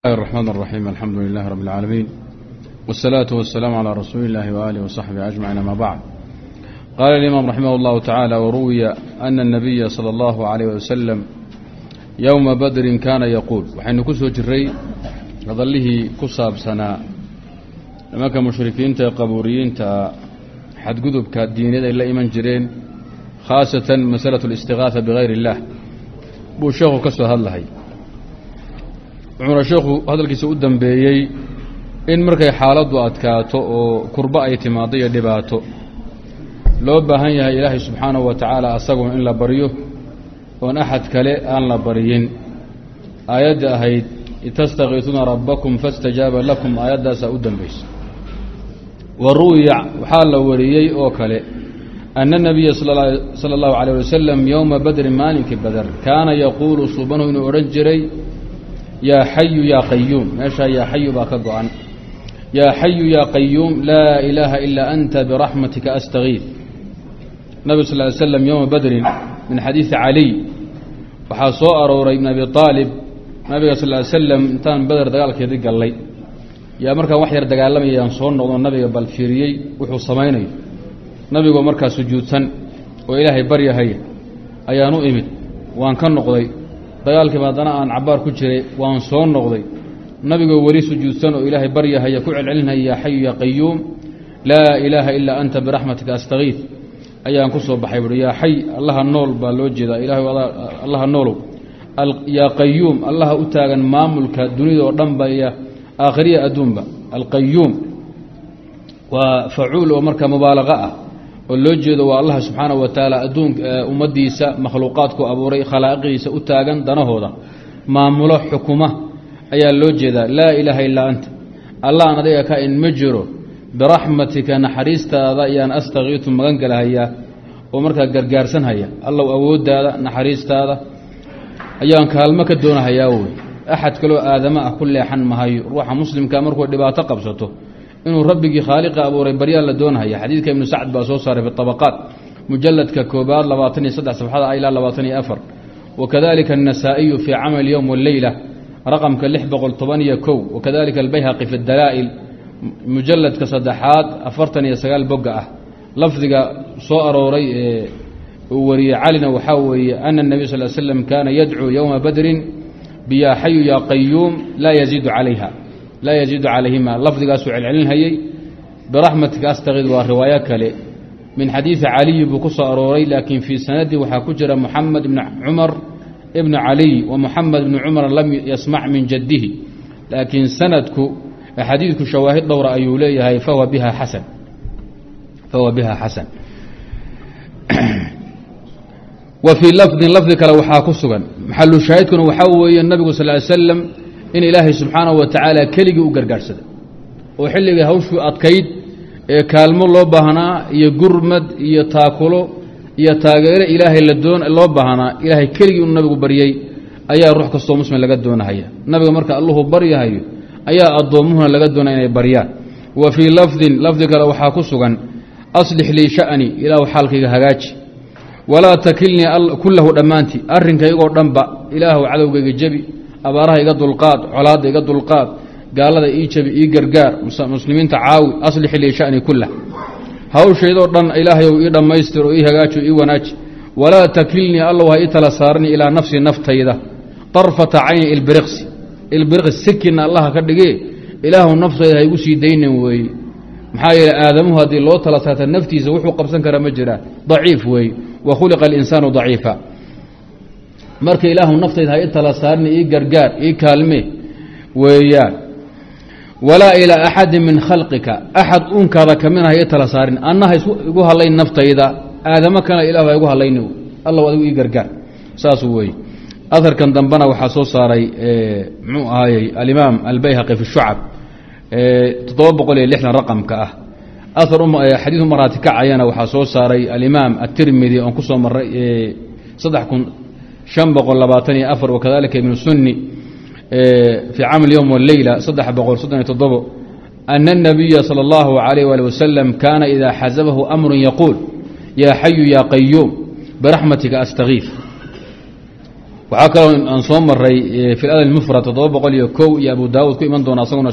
الرحمن الرحيم الحمد لله رب العالمين والصلاة والسلام على رسول الله وآله وصحبه أجمعين ما بعد. قال الإمام رحمه الله تعالى: وروي أن النبي صلى الله عليه وسلم يوم بدر كان يقول وحين كسو جري ظله كصاب سنة لما كان مشركين قبوريين حد قذب كالدين إلا إيمان جرين خاصة مسألة الاستغاثة بغير الله بو الشيخ كسو هالله cumar sheekhu hadalkiisa u dambeeyey in markay xaaladdu adkaato oo kurba ay timaado iyo dhibaato loo baahan yahay ilaahay subxaanahu wa tacaala asagoo in la baryo oon axad kale aan la baryin. aayadda ahayd tastakiisuuna rabbakum faاstajaaba lakum aayaddaasaa u dambaysa. wa ruwiya waxaa la wariyey oo kale ana nabiya sala allahu calayh wasalam yowma badrin maalinkii badar kaana yaquulu suubanahu inuu odhan jiray: yaa xayu yaa qayuum. meeshaa yaa xayu baa ka go-an. yaa xayu yaa qayuum laa ilaaha ilaa anta biraxmatika astagiid. nabig sal ly slam yowma badrin min xadiidi caliy waxaa soo arooray ibn abi aalib nabiga sal ly slam intaan beder dagaalkeedii gallay yaa markaan wax yar dagaalamayaan soo noqdo nabiga bal fiiriyey wuxuu samaynayo. nabigoo markaa sujuudsan oo ilaahay baryahaya ayaan u imid, waan ka noqday. dagaalkiiba haddana aan cabbaar ku jiray waan soo noqday. nabigoo weli sujuudsan oo ilaahay baryahaya ku celcelinaya yaa xayu yaa qayuum laa ilaaha ilaa anta biraxmatika astagiid ayaan ku soo baxay buui. yaa xay allaha nool baa loo jeedaa. ilaahay allaha noolow. yaa qayuum allaha u taagan maamulka dunida oo dhanba iyo aakhiriya adduunba. alqayuum waa facuul oo marka mubaalaqa ah oo loo jeedo waa allah subxaanahu wa tacaala adduunka ummaddiisa makhluuqaadku abuuray khalaaqidiisa u taagan danahooda maamulo xukuma ayaa loo jeedaa. laa ilaaha illaa anta allah aan adiga ka in ma jiro biraxmatika naxariistaada ayaan astakiitu magan galahayaa oo markaa gargaarsanhaya. allow awooddaada naxariistaada ayaan kaalmo ka doonahayaa wey. axad kaloo aadama ah ku leexan mahayo. ruuxa muslimka markuu dhibaato qabsato inuu rabbigii khaaliqa abuuray baryaa la doonahaya. xadiidka ibnu sacd baa soo saaray fi طabaqaat mujaladka koobaad 23 safxada ilaa 24. wakadalika النasaaئiyu fii camal اlyowm wاleyla raqamka 611. wakadalika albayhaqi fi اdalaa'il mujaladka saddexaad 49 boga ah. lafdiga soo arooray ee uu wariyey calina waxaa weeye ana الnabiy sal slam kaana yadcuu yowma badrin biyaa xayu yaa qayuum laa yaziidu calayha laa yaziidu calayhima. lafdigaasuu celcelinhayey. biraxmatika astakiid waa riwaayo kale min xadiidi caliyi buu ku soo arooray, laakiin fii sanadii waxaa ku jira muxamed ibni cumar ibni caliy wa muxamed ibni cumar lam yasmac min jaddihi. laakiin sanadku xadiidku shawaahid dhowra ayuu leeyahay fahuwa biha xasan. wa fii lafdin lafdi kale waxaa ku sugan maxalu shaahidkuna waxaa weeye nabigu sal ly slam in ilaahay subxaanahu wa tacaala keligii u gargaarsada oo xilligii hawshuu adkayd ee kaalmo loo baahnaa iyo gurmad iyo taakulo iyo taageero ilaahay loo baahnaa ilaahay keligii inu nabigu baryey ayaa ruux kastoo muslim laga doonahaya. nabiga marka alluhu baryahayo ayaa addoommuhuna laga doonaya inay baryaan. wa fii lafdin lafdi kale waxaa ku sugan aslix lii sha'ni ilaahu xaalkayga hagaaji walaa takilnii kullahu dhammaantii arrinkaygoo dhanba ilaahu cadowgayga jebi, abaaraha iga dulqaad, colaadda iga dulqaad, gaalada ii jabi, ii gargaar, muslimiinta caawi. aslix lii sha'ni kullah hawshaydoo dhan ilaahayow ii dhammaystiro, ii hagaajo, ii wanaaji. walaa takilnii allow ha ii tala saarni ilaa nafsii naftayda darfata cayni ilbiriqsi sikinna allaha ka dhigee ilaahu naftayda ha igu sii daynan weeye. maxaa yeele aadamuhu haddii loo tala saarta naftiisa wuxuu qabsan kara ma jiraa, daciif weeye. wa khuliqa alinsaanu daciifa. marka ilaahu naftayda ha ii tala saarni, ii gargaar, ii kaalme weeyaan. walaa ilaa axadin min khalqika axad uunkaada kamina ha ii tala saarin. anna ha igu hadlayn naftayda, aadamo kana ilahu ha igu hadlayni allow adigu ii gargaar. saasuu weeye. aharkan dambena waxaa soo saaray muxuu ahaayey alimaam albayhaqi fi shucab 760 raqamka ah. xadiidu maraati kacayana waxaa soo saaray alimaam atirmidi oon ku soo maray 3524. wakadalika ibnu sunni fii camal yowm wاleyla 337. ana الnabiya salى اllahu عalayh ali wasalam kaana idaa xasabahu amru yaquul yaa xayu yaa qayuum biraxmatika astagiif. waxaa kaloo aan soo maray fi al mufrad 701 iyo abu daawud ku iman doona asaguna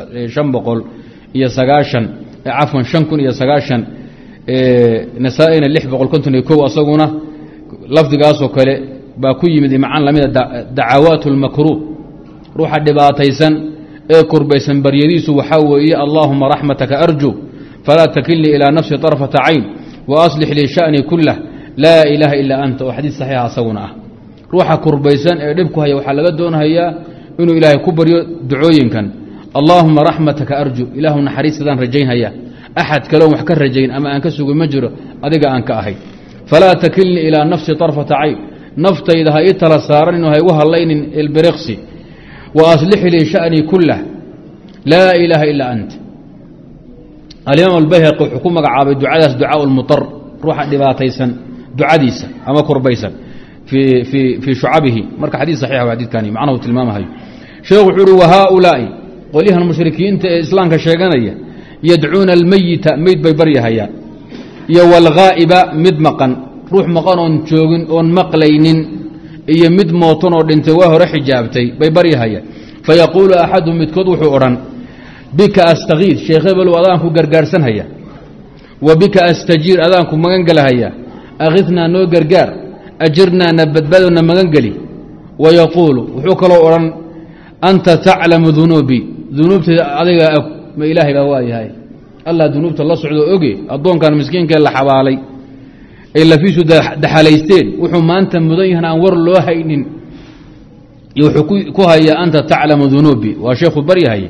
590 cafwan 5090 nasaa-ina 651 asaguna lafdigaasoo kale baa ku yimid macaan lamida dacawaat اlmakruub ruuxa dhibaataysan ee kurbaysan baryadiisu waxaa weeye allaahuma raxmataka arju falaa takilnii ilaa nafsi طarfata cayn waaslix lii sha'nii kulah laa ilaaha ilaa anta oo xadiis saxiixa asaguna ah ruuxa kurbaysan ee dhib ku haya waxaa laga doonhayaa inuu ilaahay ku baryo ducooyinkan allaahuma raxmataka arju ilaahu naxariistadaan rajaynhaya axad kaleon wax ka rajayn ama aan ka sugo ma jiro adiga aan ka ahay falaa takilnii ilaa nafsi طarfata cayn naftayda ha ii tala saaranin oo ha igu hallaynin ilbiriqsi waaslix lii sha'nii kulah laa ilaaha ilaa anta alimaam albayhaqi wuxuu ku magacaabay ducadaas ducaa lmutar ruuxa dhibaataysan ducadiisa ama kurbaysan fii shucabihi marka xadiis saxiixa waa xadiidkani macnahu tilmaamahayo sheekhu wuxuu uhi wahaaulaa'i qolyahan mushrikiinta ee islaamka sheeganaya yadcuuna almeyita meyd bay baryahayaan iyo waalghaa'iba mid maqan ruux maqan oon joogin oon maqlaynin iyo mid mootan oo dhintay waa hore xijaabtay bay baryahayaan fayaquulu axaduhum midkood wuxuu odhan bika astakiid sheekh hebelow adaanku gargaarsanhaya wa bika astajiir adaanku magan gelahaya akhidnaa noo gargaar ajirnaa na badbaadona magan geli wayaquulu wuxuu kaloo odhan anta taclamu dunuubii dunuubteeda adigaa og ma ilaahay baa waayahay allah dunuubta la socdo oge addoonkan miskiinkee la xabaalay ay lafiisu daxalaysteen wuxuu maanta mudan yahan aan war loo haynin iyo wuxuu ku hayaa anta taclamu dunuubii waa sheekhu baryahaya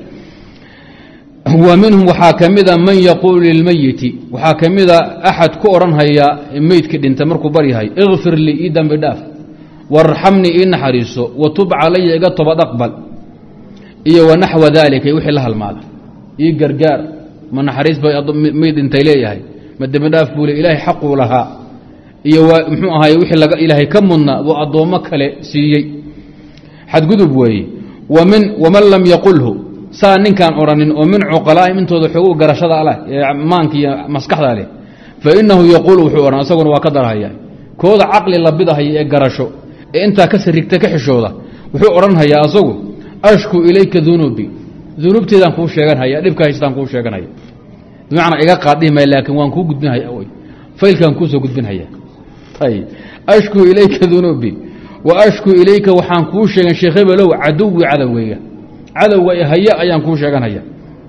wa minhum waxaa ka mida man yaquulu lilmeyiti waxaa ka mida axad ku odhanhaya meydkii dhintay markuu baryahay ikfir lii ii dambi dhaaf warxamnii ii naxariiso watub calaya iga tobad aqbal iyo wanaxwa daalika wixii la halmaada ii gargaar ma naxariis bay meyd dhintay leeyahay ma dembi dhaaf buu le ilaahay xaquu lahaa iyo muxuu ahaay wixii ilaahay ka mudna buu addoommo kale siiyey xadgudub weeye waman lam yaqulhu saa ninkaan odhanin oo min cuqalaa'ihim intooda xoogu garashada leh ee maanka iyo maskaxda leh fa innahu yaquulu wuxuu odhan isaguna waa ka darhaya kooda caqli la bidahaya ee garasho ee intaa ka sarigta ka xishooda wuxuu odhanhayaa asagu ashku ilayka dunuubi dunuubteedaan kuu sheeganhaya dhibka haystaan kuu sheeganhaya bimacnaa iga qaadhihi maya laakiin waan kuu gudbinhaya faylkaan kuu soo gudbinhaya ayb ashku ilayka dunuubi wa ashku ilayka waxaan kuu sheegan sheekh hebelow caduwi cadowgeyga cadowga haya ayaan kuu sheeganhaya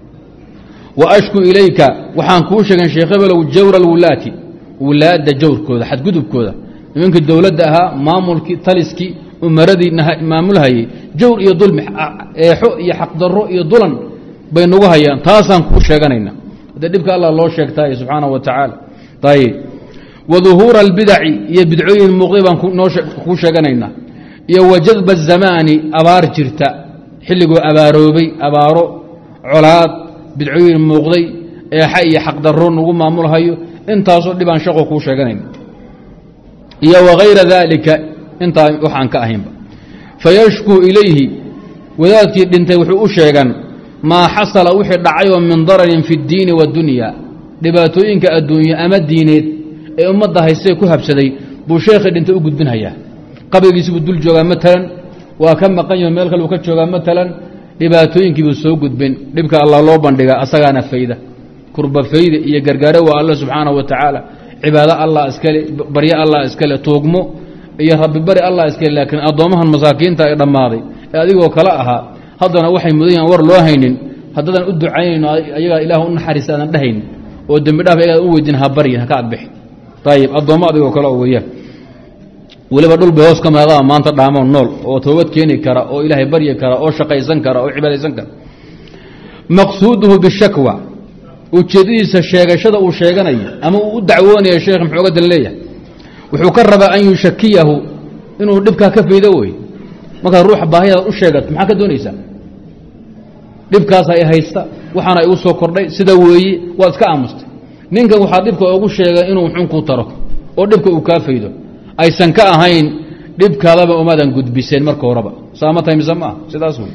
wa ashku ilayka waxaan kuu sheegan sheekh hebelow jawra alwulaati wulaadda jawrkooda xadgudubkooda nimankii dowladda ahaa maamulkii taliskii umaradii maamulhayay jawr iyo dulmi eexo iyo xaqdarro iyo dulan bay nagu hayaan taasaan kuu sheeganayna haddee dhibka allah loo sheegtaaye subxaana wa tacaala ayb wa duhuura albidaci iyo bidcooyin muuqday baan kuu sheeganaynaa iyo wa jadba azamaani abaar jirta xilligoo abaaroobay abaaro colaad bidcooyin muuqday eexa iyo xaqdarro nagu maamulhayo intaasoo dhibaan shaqo kuu sheeganayna iyo wagayra daalika intaa waxaan ka ahaynba fayashkuu ilayhi wadaadkii dhintay wuxuu u sheegan maa xasala wixii dhacayoo min dararin fi اddiini waاddunya dhibaatooyinka adduunye ama diineed ee ummadda haystee ku habsaday buu sheekhii dhintay u gudbinhayaa qabrigiisi buu dul joogaa matalan waa ka maqan yaho meel kale uu ka joogaa matalan dhibaatooyinkiibuu soo gudbin dhibka allah loo bandhiga asagaana fayda kurba fayda iyo gargaare waa alla subxaanaه wa tacaala cibaado allah iskale barye allah iskale tuugmo iyo rabbi bari allah iskale laakiin addoommahan masaakiinta ee dhammaaday ee adigoo kale ahaa haddana waxay mudan yahan war loo haynin haddadaan u ducaynayno ayagaa ilaah u naxariista aadan dhehaynin oo dembi dhaaf ayagaa u weydin ha baryin ha ka adbixi ayib addoommo adigoo kale oo weeyaan weliba dhul bay hoos ka maaqaa maanta dhaamoo nool oo toobad keeni kara oo ilaahay baryi kara oo shaqaysan kara oo cibaadaysan kara maqsuuduhu bishakwa ujeedadiisa sheegashada uu sheeganayo ama uu u dacwoonaya sheekh muxuu ga dan leeyahay wuxuu ka rabaa an yushakiyahu inuu dhibkaa ka faydo wey markaad ruuxa baahidaada u sheegato maxaa ka doonaysaa dhibkaasa ay haysta waxaana igu soo kordhay sida weeye waad iska aamustay ninkan waxaa dhibka ugu sheegay inuu xun kuu taro oo dhibka uu kaa faydo aysan ka ahayn dhibkaadaba umaadan gudbiseen marka horeba saama tahay mise ma ah sidaas wey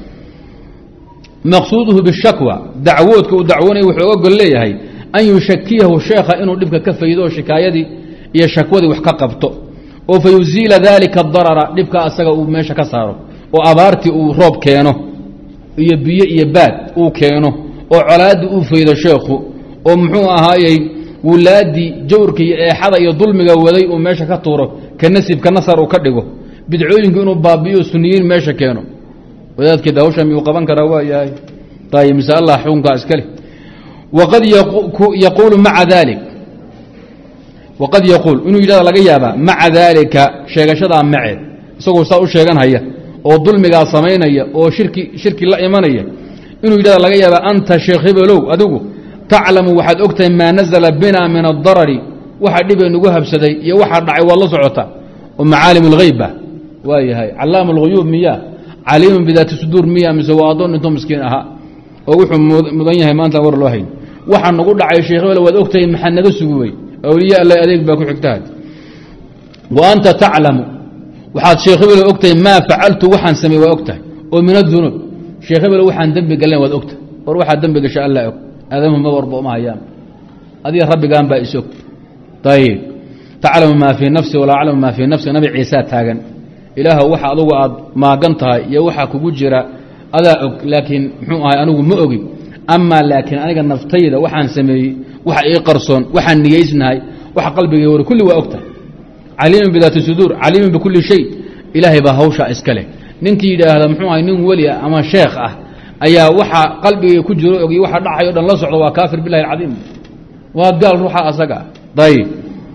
maqsuuduhu bishakwa dacwoodka uu dacwoonaya wuxuu oga gol leeyahay an yushakiyahu sheekha inuu dhibka ka faydo oo shikaayadii iyo shakwadii wax ka qabto oo fayuziila dalika adarara dhibka asaga uu meesha ka saaro oo abaartii uu roob keeno iyo biyo iyo baad uu keeno oo colaadii uu faydo sheekhu oo muxuu ahaayey wulaadii jawrka iyo eexada iyo dulmiga waday uu meesha ka tuuro ka nasib ka nasar uu ka dhigo bidcooyinku inuu baabiyo sunniyiin meesha keeno wadaadkii hawsha miyuu qaban karaa waa yahay طيب mise allah xukunkaa iska leh waqad yaquulu maca dalik waqad yaquul inuu yidhahda laga yaabaa maca daalika sheegashadaa maceed isagoo saa u sheeganhaya oo dulmigaa samaynaya oo shirki la imanaya inuu yidhahda laga yaabaa anta sheekh hebelow adigu taclamu waxaad ogtahay maa nazla bina min adarari waxa dhibay nagu habsaday iyo waxa dhacay waad la socota oo macaalim اlghayba waa yahay calaam اlghuyuub miya caliimun bidaati suduur miya mise waa adoon intoo miskiin ahaa oo wuxuu mudan yahay maanta war loo hayn waxa nagu dhacay sheekh hebel waad ogtahay maxaa naga sugubay awliya alla adeeg baa ku xigtaad wa anta taclamu waxaad sheekh hebel ogtahay maa facaltu waxaan sameey waa ogtahay oo min adunuub sheekh hebel waxaan dembi galeen waad ogtahay war waxaa dembi gasha alla og aadamu ma warba uma hayaan adiga rabbigaan baa isog ayib taclamu maa fii nafsi walaa aclamu maa fii nafsi nabi ciisa taagan ilaah waxa adugu aad maagan tahay iyo waxa kugu jira adaa og laakiin muxuu ahay anigu ma ogi amaa laakiin aniga naftayda waxaan sameeyey waxa ii qarsoon waxaan niyeysnahay waxa qalbigay war kulli waa ogtahay caliimun bidaati suduur caliimun bikulli shay ilaahay baa hawsha iska leh ninkii yidhaahda muxuu ahay nin weli ah ama sheekh ah ayaa waxa qalbigay ku jiro ogiy waxa dhacayo dhan la socdo waa kaafir billahi alcadiim waa gaal ruuxa asaga dayib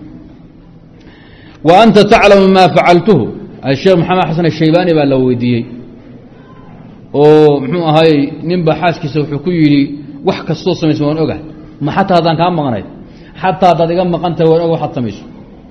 wa anta taclamu maa facaltuhu الشheekh maxamed xasan الshaybaani baa la weydiiyey oo muxuu ahaayey ninba xaaskiisa wuxuu ku yidhi wax kastoo samayso waan ogahay ma xataa haddaan kaa maqnay xataa haddaad iga maqan tahay waan oga waxaad samayso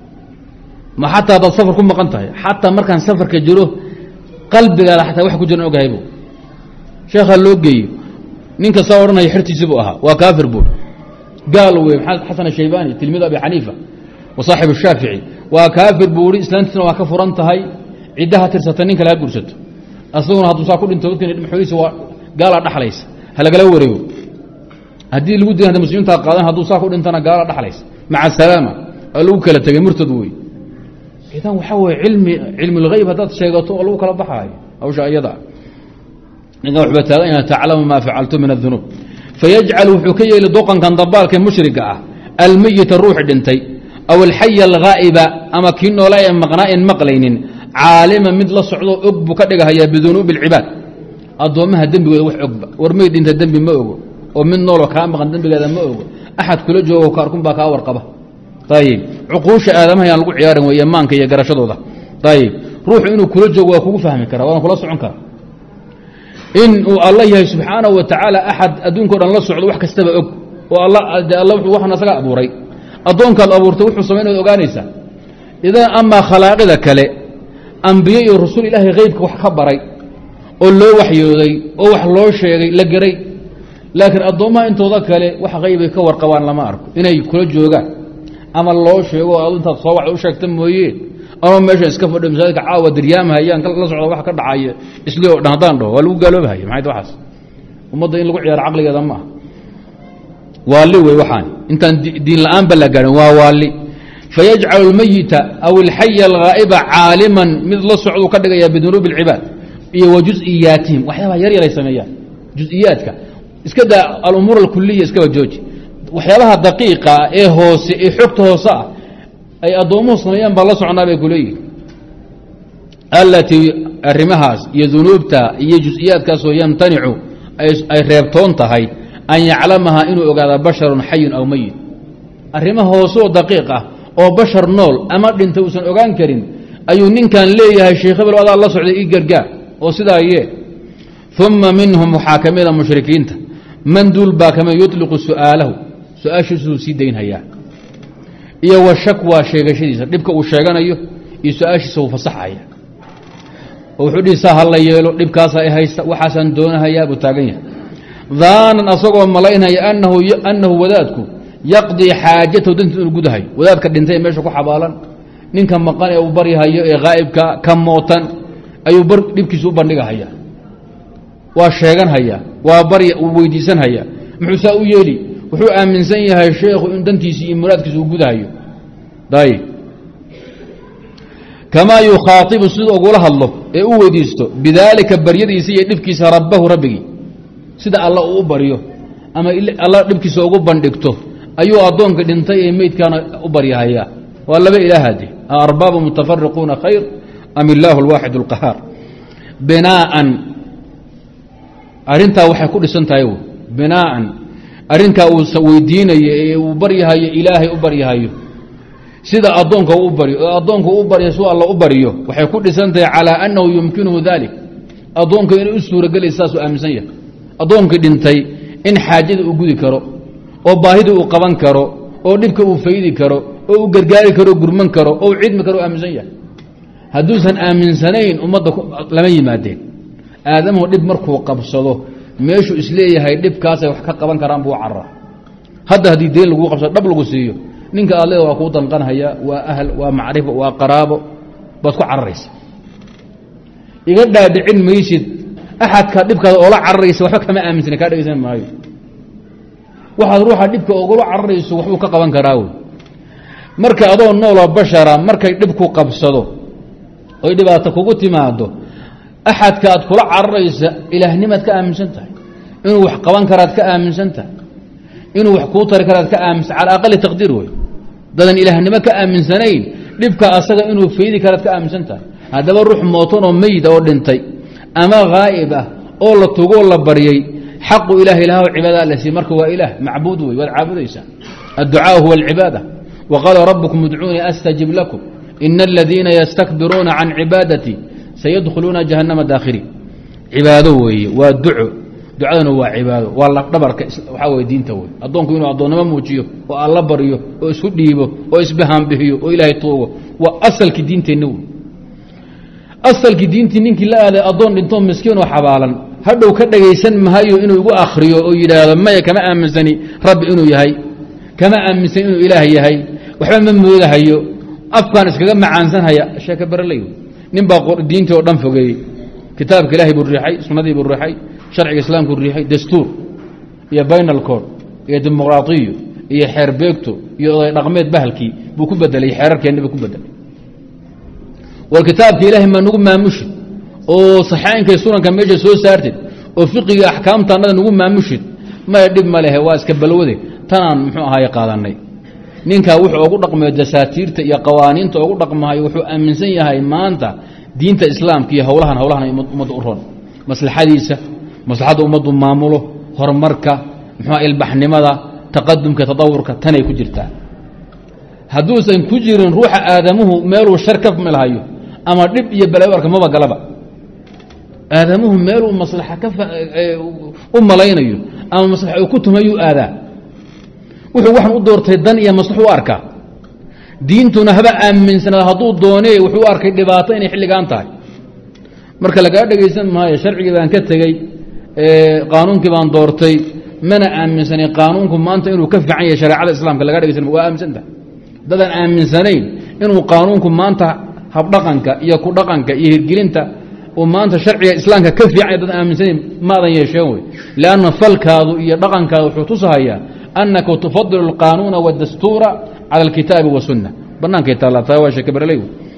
ma xataa haddaad safar ku maqan tahay xataa markaan safarka jiro qalbigaada xataa wax ku jiran ogahaybu sheekhaa loo geeyo ninka saa odhanaya xertiisi buu ahaa waa kaafir buur gaal wey xasan الshaybaani tilmiid abi xaniifa wa saaxib الshaafici waa kaafir buu i islaantiisna waa ka furan tahay ciddaha tirsata nin kale ha guursato asaguna hadduu saa ku dhinto dadkmxoodiisa waa gaalaa dhaxlaysa ha lagala wareego haddii lagu diin muslimiintaa qaadan hadduu saa ku dhintana gaalaa dhaxlaysa maca asalaama aa lagu kala tegay murtad wey idan waxaa weye cilmi اlghayb haddaad sheegato oo lagu kala baxaayo hawsha iyada ninkan waxba taagan yaha taclamu maa facaltu min adunuub fayajcal wuxuu ka yeeli doqankan dabaalka mushriga ah almeyita ruuxi dhintay aw alxaya alghaa'iba ama kii noola ee maqnaa en maqlaynin caalima mid la socdo og buu ka dhigahayaa bidunuubi اlcibaad addoommaha dembigooda wax ogba war may dhinta dembi ma ogo oo mid nooloo kaa maqan dembigeeda ma ogo axad kula joogo kaarkun baa kaa warqaba ayib cuquusha aadamaha yaan lagu ciyaarin weeye maanka iyo garashadooda ayib ruuxu inuu kula joogo waa kugu fahmi karaa waana kula socon karaa in uu alla yahay subxaanahu wa tacaala axad adduunka o dhan la socdo wax kastaba og oo alla wuxuu waxan asaga abuuray addoonkaad abuurtay wuxuu samay inaad ogaanaysaa idan amaa khalaaqida kale ambiye iyo rasuul ilaahay haybka wax ka baray oo loo waxyooday oo wax loo sheegay la geray laakiin addoommaha intooda kale wax haybay ka warqabaan lama arko inay kula joogaan ama loo sheego adu intaad soo wax u sheegta mooye ama meeshan iska fadho masaajidka caawa diryaamahayaan la socda wax ka dhacaya isli oo dhan haddaan dhaho waa lagu gaaloobahaya maxay waxaas ummadda in lagu ciyaaro caqligeeda ma aha waali wey waxaan intaan diin la'aanba la gaadhin waa waali fayajcalu اlmayita aw alxaya alghaa'iba caaliman mid la socduu ka dhigaya bidunuubi اlcibaad iyo wa juز'iyaatihim waxyaabaha yar yaray sameeyaan juز'iyaadka iska daa alumuur alkuliya iskaba jooji waxyaabaha daqiiqa ee hoose ee xogta hoose ah ay addoommuhu sameeyaan baa la socnaa bay ku leeyihin alatii arrimahaas iyo dunuubta iyo juز'iyaadkaasoo yamtanicu ay reebtoon tahay an yaclamaha inuu ogaada basharun xayun aw meyit arrimo hooseoo daqiiq ah oo bashar nool ama dhinta uusan ogaan karin ayuu ninkan leeyahay sheekh hebel adaa la socday ii gargaar oo sidaa yee uma minhum waxaa ka mida mushrikiinta man duul baa kamida yuطliqu su'aalahu su-aashiisuu sii daynhayaa iyo wa shakwaa sheegashadiisa dhibka uu sheeganayo iyo su-aashiisa uu fasaxaya oo wuxuu dhihi saa ha la yeelo dhibkaasa ay haysta waxaasaan doonahayaa buu taagan yahay daanan asagoo malaynaya annahu wadaadku yaqdii xaajatahu dantiis inuu gudahayo wadaadka dhintay meesha ku xabaalan ninka maqan ee uu baryahayo ee haa'ibka ka mootan ayuu dhibkiisa u bandhigahaya waa sheeganhayaa waa barya uu weydiisanhayaa muxuu saa u yeeli wuxuu aaminsan yahay sheekhu in dantiisii iyo muraadkiisa uu gudahayo ayb kamaa yukhaaibu siduu ugula hadlo ee u weydiisto bidaalika baryadiisa iyo dhibkiisa rabbahu rabbigii sida alla uu u baryo ama alla dhibkiisa ugu bandhigto ayuu addoonka dhintay ee meydkaana u baryahayaa waa laba ilaahade arbaabu mutafariquuna khayr am illaahu alwaaxid alqahaar binaaan arrintaa waxay ku dhisan tahay binaaan arrinkaa uu weydiinayo ee uu baryahayo ilaahay u baryahayo sida addoonka u baryo oo addoonku u baryo suu alla u baryo waxay ku dhisan tahay calaa annahu yumkinuhu dalik addoonka inay u suuragelaysa saasuu aaminsan yahay addoonkii dhintay in xaajada uu gudi karo oo baahida uu qaban karo oo dhibka uu faydi karo oo uu gargaari karo gurman karo oo uu cidmi karo aaminsan yahay hadduusan aaminsanayn ummadda lama yimaadeen aadamuhu dhib markuu qabsado meeshuu isleeyahay dhibkaasay wax ka qaban karaan buu caraa hadda haddii deen laguu qabsado dhab lagu siiyo ninka aad leeda waa kuu danqanhaya waa ahl waa macrifo waa qaraabo baad ku cararaysa iga dhaadhicin maysid axadka dhibkaada oola cararaysa waxba kama aaminsana kaa dhegaysan maayo waxaad ruuxa dhibka ogula cararayso waxbuu ka qaban karaa wey marka adoo nooloo bashara markay dhibku qabsado oy dhibaato kugu timaado axadka aad kula cararaysa ilaahnimaad ka aaminsan tahay inuu wax qaban karaad ka aaminsan tahay inuu wax kuu tari karaad ka aaminsan cala aqali taqdiir wey dadan ilaahnimo ka aaminsanayn dhibka asaga inuu faydi karaad ka aaminsan tahay haddaba ruux mootan oo meyda oo dhintay ama haa'ib ah oo la tugoo la baryay xaqu ilaah ilaah cibaada la sii marka waa ilaah macbuud wey waad caabudaysaa adducaa huwa alcibaada wa qaala rabbukum udcuunii astajib lakum ina aladiina yastakbiruuna can cibaadatii sayadkhuluuna jahannama daakhiriin cibaado weeye waa duco ducadana waa cibaado waa lafdhabarka waxaa weye diinta wey addoonku inuu addoonnimo muujiyo oo alla baryo oo isku dhiibo oo isbahaanbixiyo oo ilaahay tuugo waa asalkii diinteenna wey asalkii diintii ninkii la aaday addoon dhintoo miskiin oo xabaalan hadhow ka dhagaysan mahayo inuu igu akhriyo oo yidhaahdo maya kama aaminsani rabbi inuu yahay kama aaminsani inuu ilaah yahay waxba ma moodahayo afkaan iskaga macaansanhaya sheeka baraley nin baa diintii oo dhan fogeeyey kitaabka ilaahay buu riixay sunnadii buu riixay sharciga islaamkuu riixay dastuur iyo baynal code iyo dimuqraadiyo iyo xeer beegto iyo oday dhaqmeed bahalkii buu ku bedelay xeerarkeenni buu ku bedelay war kitaabka ilaahay ma nagu maamushid oo saxaa'inkay sunanka meesha soo saartid oo fiqiga axkaamtaannada nagu maamushid maya dhib ma lehe waa iska balwade tanaan muxuu ahaaye qaadanay ninkaa wuxuu ugu dhaqmayo dasaatiirta iyo qawaaniinta ugu dhaqmahayo wuxuu aaminsan yahay maanta diinta islaamka iyo howlahan ummadda u ron maslaxadiisa maslaxadda ummaddu maamulo horumarka muxua ilbaxnimada taqadumka tadawurka tanay ku jirtaa hadduusan ku jirin ruuxa aadamuhu meeluu shar ka milhayo ama dhib iyo balaawarka maba galaba aadamuhu meeluu maslaxa u malaynayo ama maslaxa uu ku tumayuu aadaa wuxuu waxan u doortay dan iyo maslax u arkaa diintuna haba aaminsanaada hadduu doonee wuxuu u arkay dhibaato inay xilligaan tahay marka lagaa dhegaysan maayo sharcigii baan ka tegey qaanuunkii baan doortay mana aaminsanay qaanuunku maanta inuu ka fiican yahay shareecada islaamka lagaa dhegaysan waa aaminsantaha dadaan aaminsanayn inuu qaanuunku maanta habdhaqanka iyo ku dhaqanka iyo hirgelinta uu maanta sharciga islaamka ka fiican yahay dadaan aaminsanayn maadan yeesheen wey lianna falkaadu iyo dhaqankaadu wuxuu tusahayaa أنka تفضل القانuن والdastuuر عalى الkitaabi والsuنة banankay taalataa waa sheeke barley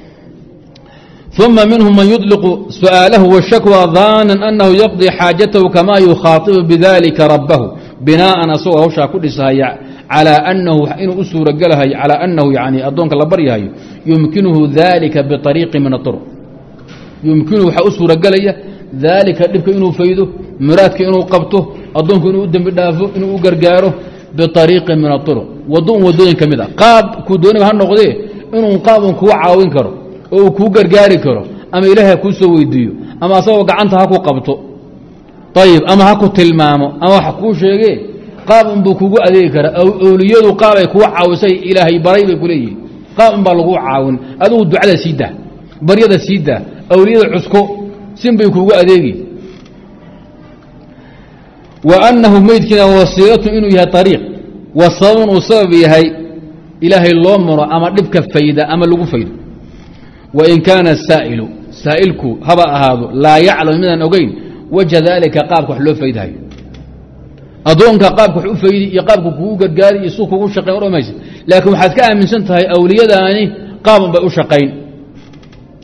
ثuma minهum man يطلق سu'aalahu والشhaكوى ظاna أنhu يقضي xاajaتhu kama يukhaaطب بذلika رabhu بinاءa asagoo hawshaa ku dhisahaya عalى أنhu inuu u suuragelahayo عalى أنhu yani addoonka la baryahayo yumkinuhu ذalika بطريiqi min الطرق yumkinuhu waxaa u suuragelaya ذalika dhibka inuu faydo muraadka inuu qabto addoonku inuu u dembi dhaafo inuu u gargaaro biariiqin min aطuruq wadooyin ka mid a qaab kuu dooniba ha noqdee inuu qaabun kuu caawin karo oo uu kuu gargaari karo ama ilaahi ha kuu soo weydiiyo ama asagoo gacanta ha ku qabto ayib ama ha ku tilmaamo ama wax kuu sheegee qaab unbuu kugu adeegi karaa awliyadu qaabay kuu caawisay ilaahay baray bay ku leeyihin qaab un baa laguu caawin adigu ducada sii daa baryada sii daa awliyada cusko sin bay kuugu adeegi وأنhu meydkiina wasiilatu inuu yahay طariiq wa sababun uu sabab yahay ilaahay loo maro ama dhibka fayda ama lagu faydo wain kaana saa'ilu saa'ilku haba ahaado laa yaclam midaan ogeyn wajha dalika qaabka wax loo faydhayo addoonka qaabka wax u faydi iyo qaabka kugu gargaari iyo suu kugu shaqayn odhamaysa laakiin waxaad ka aaminsan tahay awliyadaani qaabun bay u shaqayn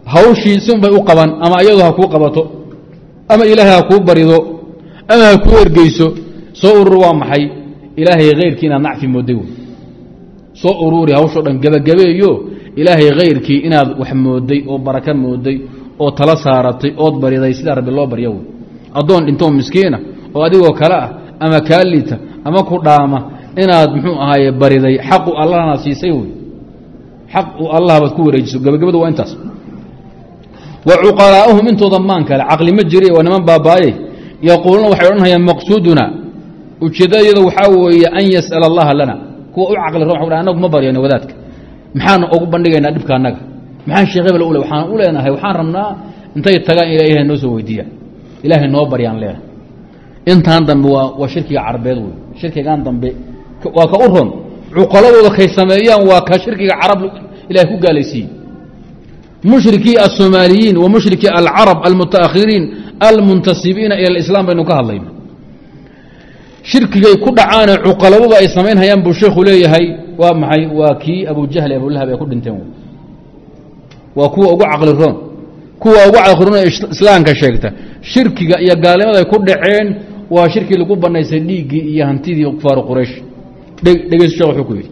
hawshii sinbay u qaban ama iyadu ha kuu qabato ama ilaahay ha kuu barido ama ha kuu ergeyso soo urur waa maxay ilaahay hayrkii inaad nacfi mooday soo ururi hawshoo dhan gabagabeeyo ilaahay hayrkii inaad wax mooday oo baraka mooday oo tala saaratay ood bariday sida rabbi loo baryo wey addoon dhintoo miskiina oo adigoo kale ah ama kaalita ama ku dhaama inaad muxuu ahaaye bariday xaqu allahna siisay wey xaq uu allah baad ku wareejiso gabagabadu waa intaas wa cuqalaa'uhum intooda maan kale caqli ma jire waa niman baabaaye yaquuluuna waxay odhanayaan maqsuuduna ujeeddadayada waxaa weeye an yas'ala allaha lana kuwa u caqli ron wa anagu ma baryayno wadaadka maxaan ugu bandhigaynaa dhibka annaga maxaan sheekh hebel ule waxaan u leenahay waxaan rabnaa intay tagaan ilaahay noo soo weydiiyaan ilaahay noo baryaan leenahay intaan dambe waa shirkiga carbeed wey shirkigan dambe waa ka u ron cuqaladooda kay sameeyaan waa ka shirkiga carab ilahay ku gaalaysiiyey mushrikii الsoomaaliyiin wa mushrikii alcarab almutaakhiriin almuntasibiina ila اlislaam baynu ka hadlayna shirkigay ku dhacaanee cuqaladooda ay samaynhayaan buu sheekhu leeyahay waa maxay waa kii abujahl abulahab ay ku dhinteen waa kuwa ugu caqli roon kuwa ugu caqli roon ee islaamka sheegta shirkiga iyo gaalnimada ay ku dhaceen waa shirkii lagu banaysay dhiiggii iyo hantidii kufaaru quraysh dhegeyso sheekh wuxuu ku yidhi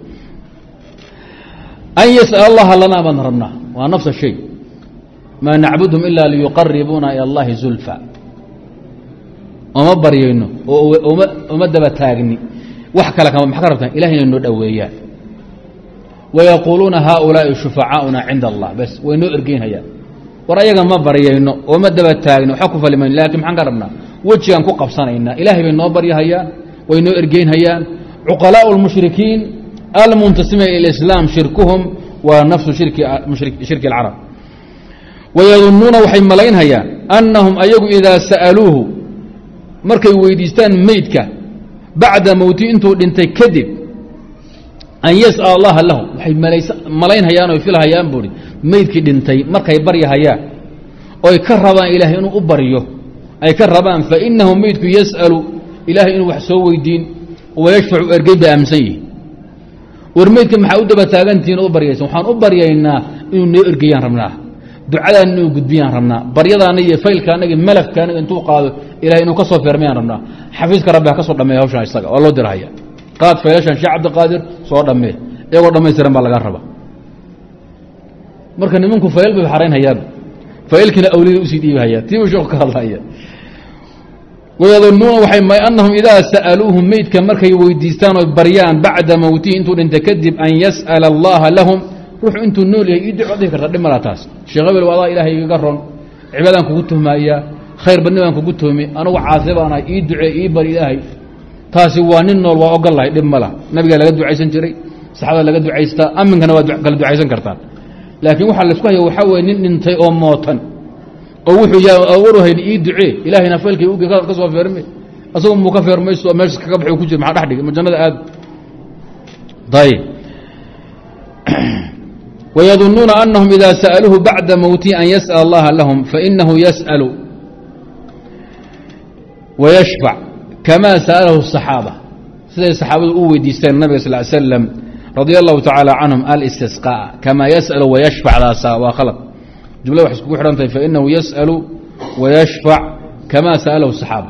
an yas'al allaha lanaa baan rabnaa waa nafsa shay maa nacbudhum ila liyuqaribuuna ila allahi zulfa oma baryayno oo oma daba taagni wax kale kama maxa ka rabtaan ilahay inay noo dhoweeyaan wayaquuluuna haaulaa'i shufacaauna cinda allah bas way noo ergeynhayaan war ayaga ma baryayno ooma daba taagni waxa ku falimayn laakiin maxaan ka rabnaa wejigaan ku qabsanaynaa ilaahay bay noo baryahayaan way noo ergeynhayaan cuqalaa'u lmushrikiin almuntasimiina ila islaam shirkuhum waa nafsu shirki alcarab wayadunnuuna waxay malaynhayaan annahum ayagu idaa sa'aluuhu markay weydiistaan meydka bacda mowti intuu dhintay kadib an yas'al allaha lahum waxay malaynhayaan oy filhayaan buuhi meydkii dhintay markay baryahayaan oy ka rabaan ilaahay inuu u baryo ay ka rabaan fainahu meydku yas'alu ilaahay inuu wax soo weydiin wayashfacu ergey bay aaminsan yihin war meydka maxaa u daba taagantihiin oo u baryaysan waxaan u baryaynaa inuu noo ergeyaan rabnaa ducadaan inuu gudbiyaan rabnaa baryadaana iyo faylkaanaga iyo malafkaanaga intuu qaado ilahay inuu ka soo feermayaan rabnaa xafiiska rabbi ha ka soo dhameeya hawshan isaga waa loo dirahaya qaad faylashan sheekh cabdiqaadir soo dhammee iyagoo dhammaystiran baa laga rabaa marka nimanku fayl bay xaraynhayaaba faylkiina awliyada usii dhiibahaya tiibuu sheeku ka hadlaya wayadunnuuna waxay annahum idaa sa'aluuhu meydka markay weydiistaan oy baryaan bacda mowtihi intuu dhintay kadib an yas'ala allaha lahum ruuxu intuu nool yahay ii duco dhihi karta dhib malaa taas sheekh hebel waadaa ilaahay igaga ron cibaadaan kugu tuhmaaya khayr badni baan kugu tuhmi anugu caasi baanahay ii ducee ii bari ilaahay taasi waa nin nool waa ogol lahay dhib ma lah nabigaa laga ducaysan jiray saxaabada laga ducaystaa aminkana waad kala ducaysan kartaan laakiin waxaa laisku haya waxaa weye nin dhintay oo mootan oo wuxuu waruhayn ii ducee ilaahayna faylkay ugi ka soo feerme asagoo muu ka feermayso meesha kaga baxay ku jira maxaa dhex dhigay ma jannada aad ayb wayadunnuuna anahum ida sa'aluuhu bacda mowtihi an yas'al allaha lahum fainahu yas'alu wayashfac kama sa'alahu الصaxaaba siday saxaabadu u weydiisteen nabiga sal ly slam radia allahu tacaala canhum alistisqaaء kama yas'alu wayashfacdaasa waa khalad jumlada waxay iskugu xidhan tahay fainahu yas'alu wayashfac kama sa'alahu الصaxaaba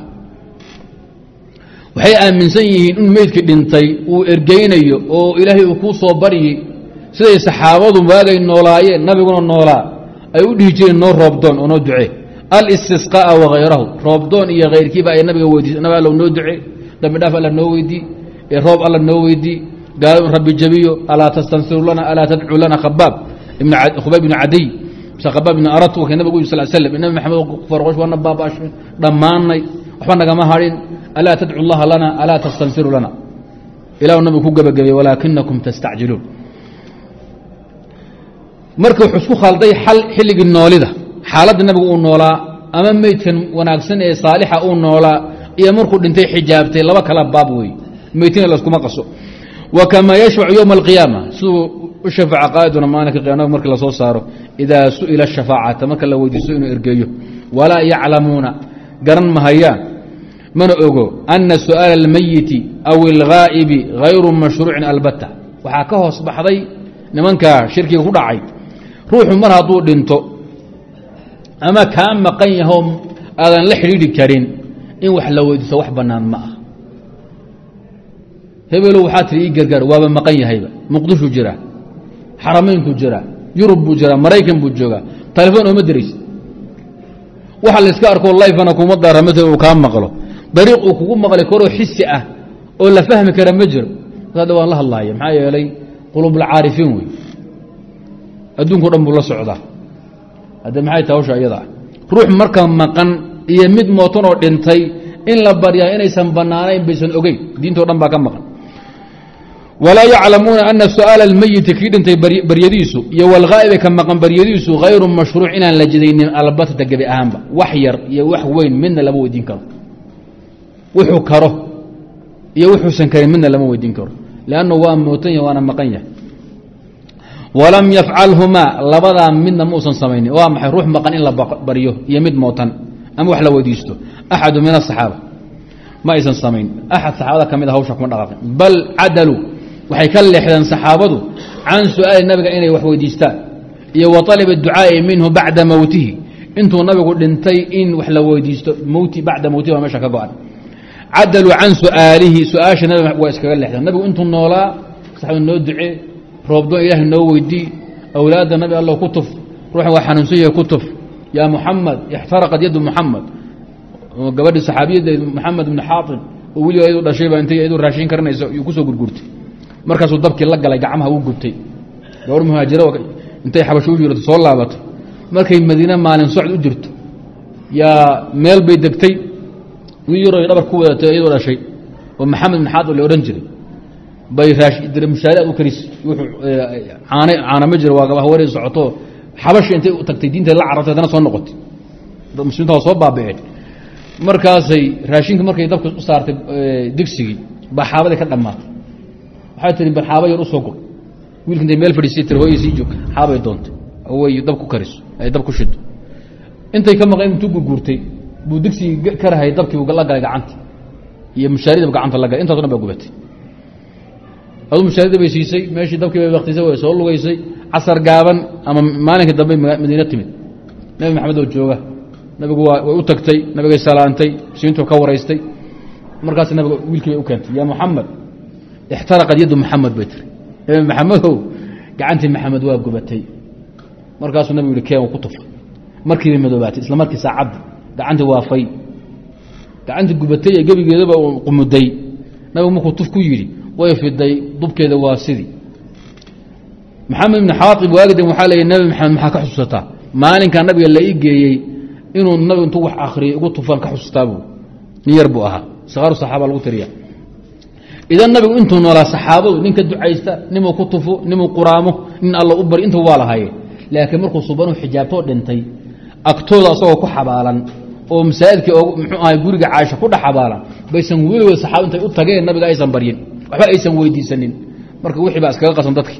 waxay aaminsan yihiin in meydkii dhintay uu ergeynayo oo ilaahay uu kuu soo baryi siday saxaabadu waagay noolaayeen nabiguna noolaa ay u dhihi jireen noo roobdoon oo noo ducee alistisqaaءa wagayrahu roobdoon iyo hayrkiiba ay nabiga weydiisa nab alla noo ducee dambi dhaaf alla noo weydii roob alla noo weydii gaalo in rabbi jabiyo alaa tastansiru lana alaa tadcuu lana khubayb ibnu cadiy mise khabaab ibnu arat wakay nabigu yiri sal slam nabi maxamed farqosh waana baaba'ashin dhammaanay waxba nagama hadhin alaa tadcu llaha lana alaa tastansiru lana ilahu nabigu ku gebagabeeye walaakinakum tastacjiluun marka wuxuu isku khalday xilligii noolida xaaladda nabigu uu noolaa ama meydkan wanaagsan ee saalixa uu noolaa iyo markuu dhintay xijaabtay laba kala baab wey meydkina laskuma qaso wa kamaa yashfacu yowma alqiyaama siduu u shafaaca qaa'iduna maalinka qiyamada markii lasoo saaro idaa su'ila shafaacata marka la weydiisto inuu ergeeyo walaa yaclamuuna garan mahayaan mana ogo ana su'aala almayiti aw alghaa'ibi hayru mashruucin albatta waxaa ka hoos baxday nimanka shirkiga ku dhacay ruuxu mar hadduu dhinto ama kaa maqan yaho aadan la xidhiidhi karin in wax la weydiiso wax bannaan ma ah. hebelow waxaa tiri ii gargaar waaba maqan yahayba, muqdishu jira, xarameynku jira, yurub buu jira, maraykan buu joogaa, telefoon ooma diraysa. waxa la iska arko lifana kuma daara maala uu kaa maqlo, dariiq uu kugu maqli karoo xisi ah oo la fahmi kara ma jiro. hadda waan la hadlaaya maxaa yeelay qulubulcaarifiin wey, adduunko dhan buu la socdaa. hadda maxay tahay hawsha iyada ah? ruux marka maqan iyo mid mootan oo dhintay in la baryaa inaysan bannaanayn baysan ogeyn, diintoo dhan baa ka maqan. walaa yaclamuuna ana su'aala almeyiti kii dhintay baryadiisu iyo walghaa'ibi ka maqan baryadiisu hayru mashruuc inaan la jidaynin albatata gebi ahaanba. wax yar iyo wax weyn midna lama weydiin karo, wuxuu karo iyo wuxuusan karin midna lama weydiin karo, lannu waa mootan yahy waana maqan yahay. walam yafcalhumaa labadaa midna muusan samaynin. waa maxay? ruux maqan in la baryo iyo mid mootan ama wax la weydiisto axadu min asaxaaba ma aysan samayn. axad saxaabada ka mid a hawsha kuma dhaqaaqin, bal cadaluu waxay ka leexdeen saxaabadu can su'aali nabiga inay wax weydiistaan iyo wa طalab اducaa'i minhu bacda mowtihi, intuu nabigu dhintay in wax la weydiisto bacda mowtihi waa meesha ka go-an. cadaluu can su'aalihi, su-aasha nabiga waa iskaga leexdeen. nabigu intuu noolaa saxaabadu noo ducee, roobdoon ilaahay noo weydii, awlaadda nabi alla ku tuf, ruuxan waa xanuunsan yahay ku tuf, yaa muxamed ixtaraqad yaddu muxamed, gabadhii saxaabiyadda maxamed ibni xaaib oo weliga iyadu dhashayba intay iyadu raashin karanayso yuu kusoo gurgurtay. markaasuu dabkii la galay, gacmaha u gubtay. gabadh muhaajira intay xabasho u jirto soo laabato, markay madiine maalin socd u jirto yaa meel bay degtay, wiil yaroo dhabar ku wadatay iyadoo dhashay oo maxamed ibn xaaib la odhan jiray bay mushaariad u karis. caana ma jiro, waa haweeney socoto xabashi intay u tagtay diinta la carartay haddana soo noqotay. muslimiinta waa soo baaba'een. markaasay raashinka markay dabka u saartay digsigii baa xaabadii ka dhammaatay. waxay tihi bal xaaba yar u soo gur. wiilka intay meel fadhiisay tir hooyay sii joog, xaabay doontay way dab ku kariso, ay dab ku shido. intay ka maqeen intuu gurguurtay buu digsigii ka rahay, dabkii buu la galay gacanta iyo mushaarida gacanta la galay. intaas dhan baa gubatay. aduu mushaarida bay siisay, meeshii dabkii bay waktisay, way soo lugaysay. casar gaaban ama maalinkii dambe madiina timid, nabi maxamed oo jooga. nabigu way u tagtay, nabigay salaantay, siintuu ka waraystay. markaas nabiga wiilkii bay u keentay, yaa muxamed ixtaraqad yaddu maxamed bay tiri, nabi maxamedow gacantii maxamed waa gubatay. markaasuu nabigu yihi keen ku tuf. markiibay madoobaatay, isla markii saacadda gacantii waafay, gacantii gubatay ee gebigeedaba qumuday. nabigu markuu tuf ku yidhi way fiday, dubkeeda waa sidii. maxamed ibni xaaib waagiden waxaa leeyay nabi maxamed maxaa ka xusuusataa? maalinkaa nabiga la ii geeyey inuu nabigu intuu wax akhriyay ugu tufaan ka xusuustaa buu. nin yar buu ahaa, sakaaru saxaaba lagu tiriya. idan nabigu intuu noolaa saxaabadu ninka ducaysta, nimuu ku tufo, nimuu quraamo, nin alla u bari intuu waa lahaye. laakiin markuu subanuu xijaabtoo dhintay agtooda asagoo ku xabaalan oo masaajidkii muxuu ahay guriga caaisha ku dhex xabaalan, baysan weligood saxaaba intay u tageen nabiga aysan baryin, waxba aysan weydiisanin. marka wixii baa iskaga qasan dadkii.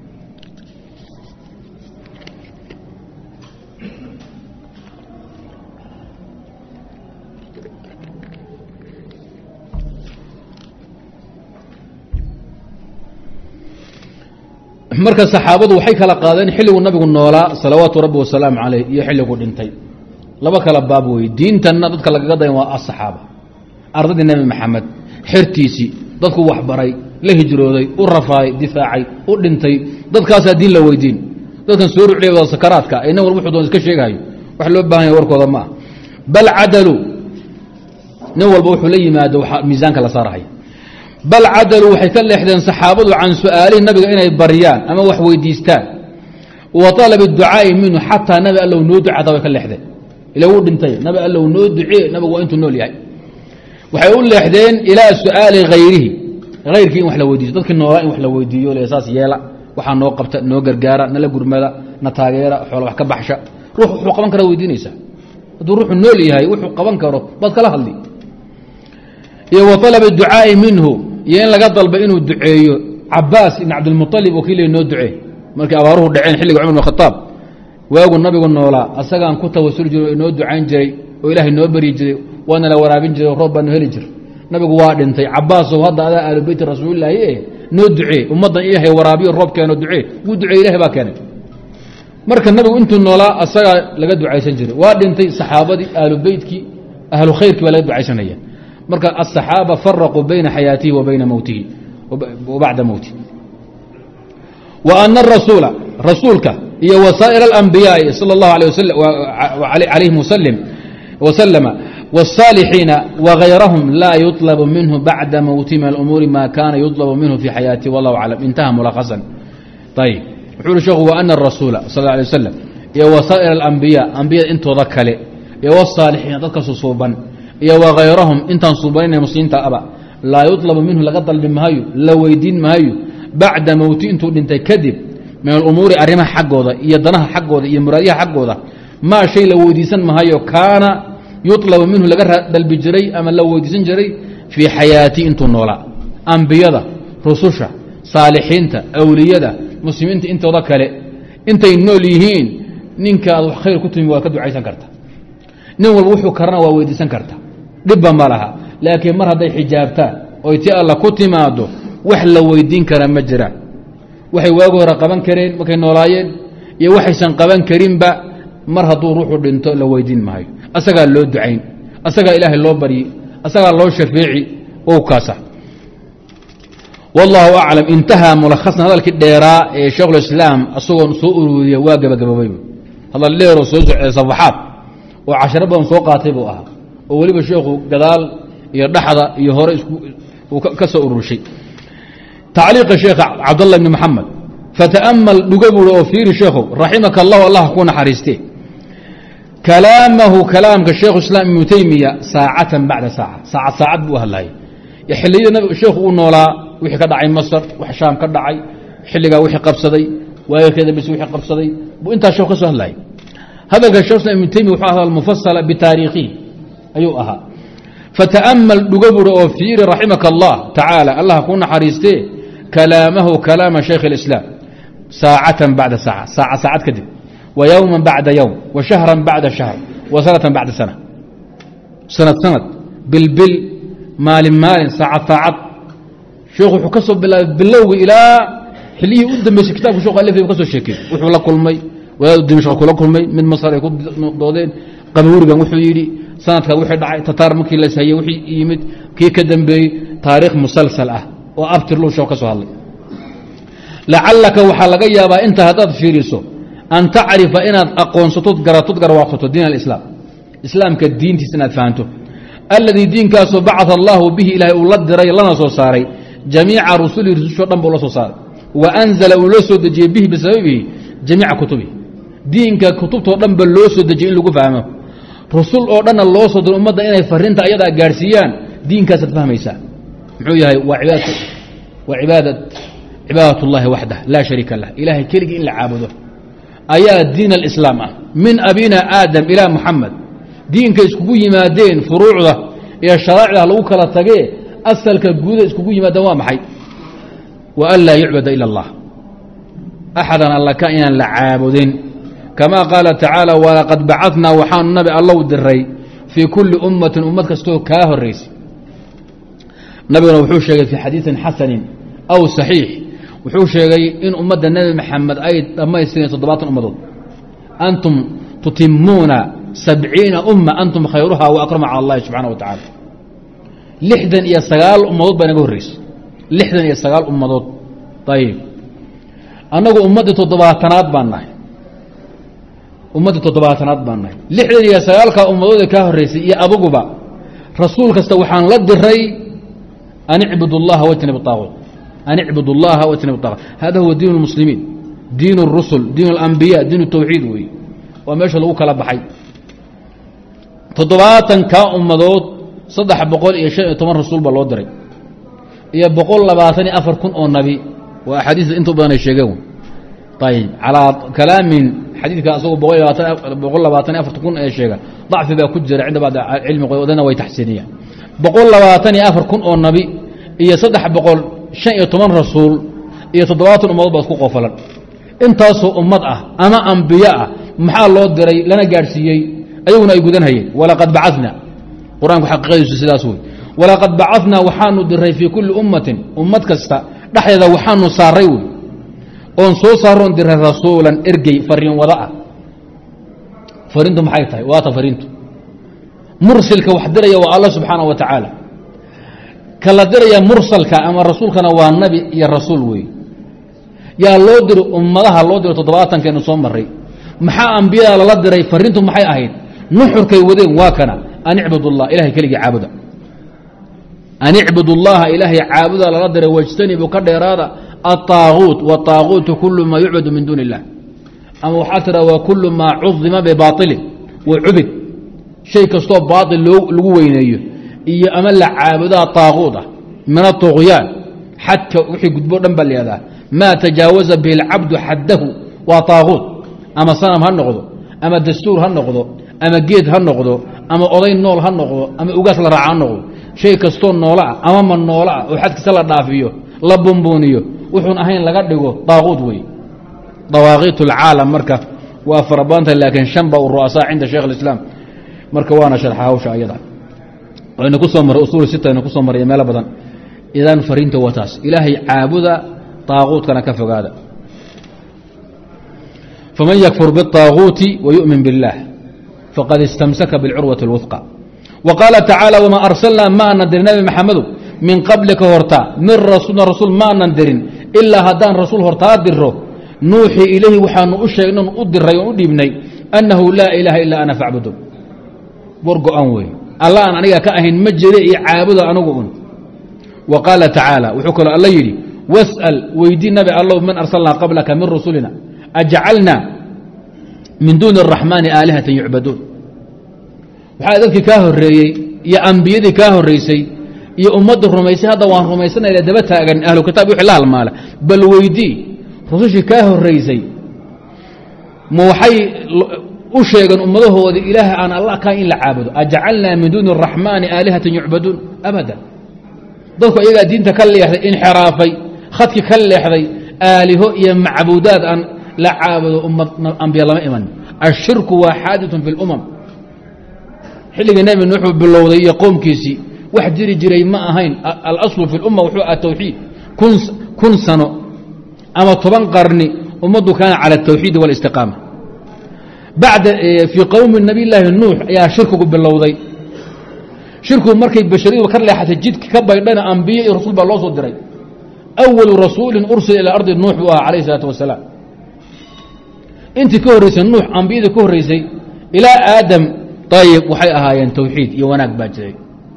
marka saxaabadu waxay kala qaadeen xilligu nabigu noolaa salawaatu rabbi wasalaamu caleyh iyo xilligu dhintay. laba kala baab weye. diintanna dadka lagaga dayan waa asaxaaba, ardadii nebi maxamed, xertiisii, dadku waxbaray, la hijrooday, u rafaaday, difaacay, u dhintay. dadkaasaa diin la weydiin. dadkan soo ruclay wada sakaraadka ee nin walba wuxuu doon iska sheegahayo, wax loo baahan yahay warkooda ma ah. bal cadalu, nin walba wuxuu la yimaado waxaa miisaanka la saarahaya. bal cadaluu waxay ka leexdeen saxaabadu can su'aalihi nabiga inay baryaan ama wax weydiistaan, wa طalab اducaa'i minhu, xataa nabi allow noo ducata way ka leexdeen. ila wuu dhintay, nabi allow noo ducee, nabigu waa intuu nool yahay. waxay u leexdeen ilaa su'aali hayrihi, hayrkii in wax la weydiiso. dadkii noolaa in wax la weydiiyo, le saas yeela, waxaa noo qabta, noo gargaara, nala gurmada, na taageera, xoola wax ka baxsha. ruux wuxuu qaban kara weydiinaysaa. hadduu ruuxu nool yahay wuxuu qaban karo baad kala hadli. iyo wa طalab اducaa'i minhu, iyo in laga dalba inuu duceeyo. cabaas ibn cabdilmuطalib oo kii noo ducee markii abaaruhu dhaceen xilliga cumar bn khaaab, waagu nabigu noolaa asagaan ku tawasuli jiray oo inoo ducayn jiray oo ilaahay noo baryi jiray, waana la waraabin jiray oo roob baanu heli jir. nabigu waa dhintay. cabaasow hadda adaa aalu beyti rasuulilaahi noo ducee, ummaddan ilaahay waraabiyo roob keeno ducee. wuu duceeye, ilahay baa keenay. marka nabigu intuu noolaa asagaa laga ducaysan jiray waa dhintay saxaabadii ahlu beytkii ahlu khayrkii baa laga ducaysanaya marka aلصaxaaba faraquu bayna xayaatihi wa bayna mowtihi wa bacda mowtihi wa ana arasuula rasuulka iyo wasaa'ir اlanbiyaaءi salى اllahu alayhim wasalama wالصaalixiina wagayrahum laa yuطlabu minhu bacda mowti min alumuuri ma kana yuطlabu minhu fi xayaatihi wallahu aclam intaha mulakhasan ayb wuxuu uhi sheekhu wa ana arasuula sal lla alay wasalam iyo wasaa'ir alambiyaa ambiyada intooda kale iyo wasaalixiina dadka susuuban iyo wagayrahum intaan suubanayna muslimiinta aba laa yuطlabu minhu laga dalbi maayo la weydiin maayo bacda mowti intuu dhintay kadib min alumuuri arrimaha xaggooda iyo danaha xaggooda iyo muraadyaha xaggooda maa shay la weydiisan maayo kaana yuطlabu minhu laga dalbi jiray ama la weydiisan jiray fii xayaatii intuu noolaa ambiyada rususha saalixiinta awliyada muslimiinta intooda kale intay nool yihiin ninka aad wax khayr ku timi waad ka ducaysan karta nin walba wuxuu karana waa weydiisan karta dhibba ma laha laakiin mar hadday xijaabtaan oy ti alla ku timaado wax la weydiin karaa ma jiraan waxay waagi hore qaban kareen markay noolaayeen iyo waxaysan qaban karinba mar hadduu ruuxu dhinto la weydiin maayo asagaa loo ducayn asagaa ilaahay loo baryi asagaa loo shafeeci ou kaasa wallahu aclam intahaa mulakhasan hadalkii dheeraa ee sheikhulislaam asagoo soo ururiya waa gabagaboobay hadal dheeroo soo socday safaxaad oo casharo badan soo qaatay buu ahaa oo weliba sheekhu gadaal iyo dhaxda iyo hore ka soo ururshay tacliiqa sheekha cabdallah ibni maxamed fata'amal dhuga buuri oo fiiri sheekhow raximaka allahu allah ku naxariiste kalaamahu kalaamka sheekhu islaam ibnu teymiya saacatan bacda saaca saacad buu hadlayay xilliyada nabiga sheekhu uu noolaa wixii ka dhacay masr wax shaam ka dhacay xilligaa wixii qabsaday waagkeeda bis wixii qabsaday buu intaa sheekhu ka soo hadlayay hadalka sheekh islaam ibnu teymiya wuxuu ahaa mufasala bitaariikhihi ayuu ahaa fata'amal dhuga buuri oo fiiri raximaka allah tacaala allah ku naxariistee kalaamahu kalaama shaykh اlislaam saacatan bacda saaca saacad kadib wa yowma bacda yowm wa shahran bacda shahr wa sanatan bacda sana sanad bilbil maalin saacad sheekhu wuxuu ka soo bilaabay bilowga ilaa xillihii u dambeysay kitabka sheekhu alif ka soo sheekay wuxuu la kulmay wadaadu dimashq kula kulmay mid masar ay ku doodeen qabuurigan wuxuu yidhi sanadka wixii dhacay tataar markii la hayay wixii yimid kii ka dambeeyey taariikh musalsal ah oo abtir luu sheekhu ka soo hadlay lacallaka waxaa laga yaabaa inta haddaad fiiriso an tacrifa inaad aqoonsatod garwaaqsato diin alislaam islaamka diintiisa inaad fahanto alladii diinkaasoo bacaa allaahu bihi ilaahay uu la diray lana soo saaray jamiica rusulihi rusushoo dhan buu la soo saaray wa anzala uu la soo dejiyey bihi bisababihi jamiica kutubihi diinka kutubtoo dhanba loo soo dejiyey in lagu fahmo rusul oo dhanna loo soo diray ummadda inay farinta ayadaa gaadhsiiyaan diinkaasaad fahmaysaa muxuu yahay waa cibaadat اllahi waxdah laa shariika lah ilahay keligii in la caabudo ayaa diin alislaam ah min abina aadam ilaa muxamed diinka iskugu yimaadeen furuucda iyo sharaa'icda lagu kala tagee asalka guuda iskugu yimaadeen waa maxay wa an laa yucbada ila اllah axadan alla ka inaan la caabudin kama qaala tacaala walaqad bacadnaa waxaanu nabi allow diray fii kulli ummatin ummad kastoo kaa horaysay nabiguna wuxuu sheegay fii xadiiثin xasanin aw صaxiix wuxuu sheegay in ummadda nebi maxamed ay dhammaystireen 70 ummadood antum tutimuuna 70 umma antum khayruha wa akrama cala اllahi subxana wa tacala 69 ummadood baa inaga horreysay 69 ummadood ayib annagu ummaddii 70aad baan nahay ummaddii 70aad baan nahay 69ka ummadood ee kaa horreysay iyo aduguba rasuul kasta waxaan la diray an icbud اllaha wajtanibu الطaaguut an icbud اllaha wajtanibu الطaaguut hada huwa diin اlmuslimiin diin الrusul diin اlambiya diin الtawxiid wey waa meesha lagu kala baxay 70kaa ummadood 315 rasuul baa loo diray iyo 124 kun oo nabi waa axaadiista inta badan ay sheegeen ayb calaa kalaamin xadiidka asagoo 124 kun ee sheega dacfi baa ku jira cinda bacd cilmi wadana way taxsiiniyaan 124 kun oo nabi iyo 315 rasuul iyo 70 ummadood baa isku qofalan intaasoo ummad ah ama ambiye ah maxaa loo diray lana gaadhsiiyey ayaguna ay gudan hayeen walaqad bacana qur-aanku xaqiiqadiisu sidaas wey walaqad bacadnaa waxaanu diray fii kulli ummatin ummad kasta dhexdeeda waxaanu saaray wey oon soo saaroon diray rasuulan ergey fariin wada ah fariintu maxay tahay waata fariintu mursilka wax diraya waa alla subxaanaه wa tacaala kala diraya mursalka ama rasuulkana waa nabi iyo rasuul wey yaa loo diro ummadaha loo diro 70-keenu soo maray maxaa ambiyada lala diray fariintu maxay ahayd nuxurkay wadeen waa kana an icbudu اllah ilahay keligii caabuda an icbudu اllaha ilaahay caabuda lala diray wاjtanibu ka dheeraada aلطaaguut wالطaaguutu kulu maa yucbadu min duuni الlah ama waxaa tira waa kulu maa cudima bibaطilin wacubid shay kastoo baaطil lagu weyneeyo iyo ama la caabudaa طaaguut ah min aلطugyaan xadka wixii gudbo dhan baa layihahdaa maa tajaawaza bihi اlcabdu xaddahu waa طaaguut ama sanam ha noqdo ama dastuur ha noqdo ama geed ha noqdo ama oday nool ha noqdo ama ugaas la raaca ha noqdo shay kastoo noolaah ama ma noolaah oo xadkiisa la dhaafiyo la bumbuuniyo wuxuun ahayn laga dhigo طaaguut wey dawaaqiit اlcaalam marka waa farabanta laakiin shan ba u ru'asaa cinda sheekh اlislaam marka waana sharxa hawsha ayada wayna ku soo maray usuul sita ayna ku soo maray meelo badan idan fariinta wataas ilaahay caabuda طaaguutkana ka fogaada faman yakfur bالطaaguuti wayu'min biاllah faqad istamsaka biاlcurwaةi اlwثqى wa qaala tacaalى wma arsalnaa ma anan dirin nabi maxamedow min qablika hortaa min rasuulna rasuul ma anan dirin ilaa haddaan rasuul hortaa diro nuuxii ilayhi waxaanu u sheegnay u diray oon u dhiibnay annahu laa ilaaha ilaa ana facbudu war go-an wey alla aan aniga ka ahayn ma jire iyo caabuda anigu un wa qaala tacaala wuxuu kaloo alla yidhi was'al weydii nabi allow man arsalnaa qablaka min rusulina ajcalnaa min duuni الraxmaani aalihatan yucbaduun waxaa dadkii kaa horeeyey iyo ambiyadii kaa horeysay iyo ummadda rumaysay hadda waan rumaysanayna daba taagan ahlu kitaab wixii la halmaala bal weydii rusushii kaa horeysay ma waxay u sheegeen ummadahoodii ilaahay aan allah ka in la caabudo ajcalnaa min duuni الraxmaani aalihatan yucbaduun abadan dadku iyagaa diinta ka leexday inxiraafay khadki ka leexday aaliho iyo macbuudaad aan la caabudo ummad ambiya lama iman ashirku waa xaaditun fi اlumam xilligii nebi nuuxuu bilowday iyo qoomkiisii wax jiri jiray ma ahayn alaslu fi اlumma wuxuu aha tawxiid kun sano ama 10 qarni ummaddu kaana cala الtawxiidi wاlistiqaama bacda fii qowmi nabiy llaahi nuux ayaa shirkigu bilowday shirkigu markay bashariyadu ka leexatay jidki ka baydhana ambiye iyo rasuul baa loo soo diray awalu rasuulin ursila ilaa ardi nuux buu ahaa calayh isalaatu wasalaam intii ka horreysay nuux ambiyadii ka horreysay ilaa aadam ayib waxay ahaayeen tawxiid iyo wanaag baa jiray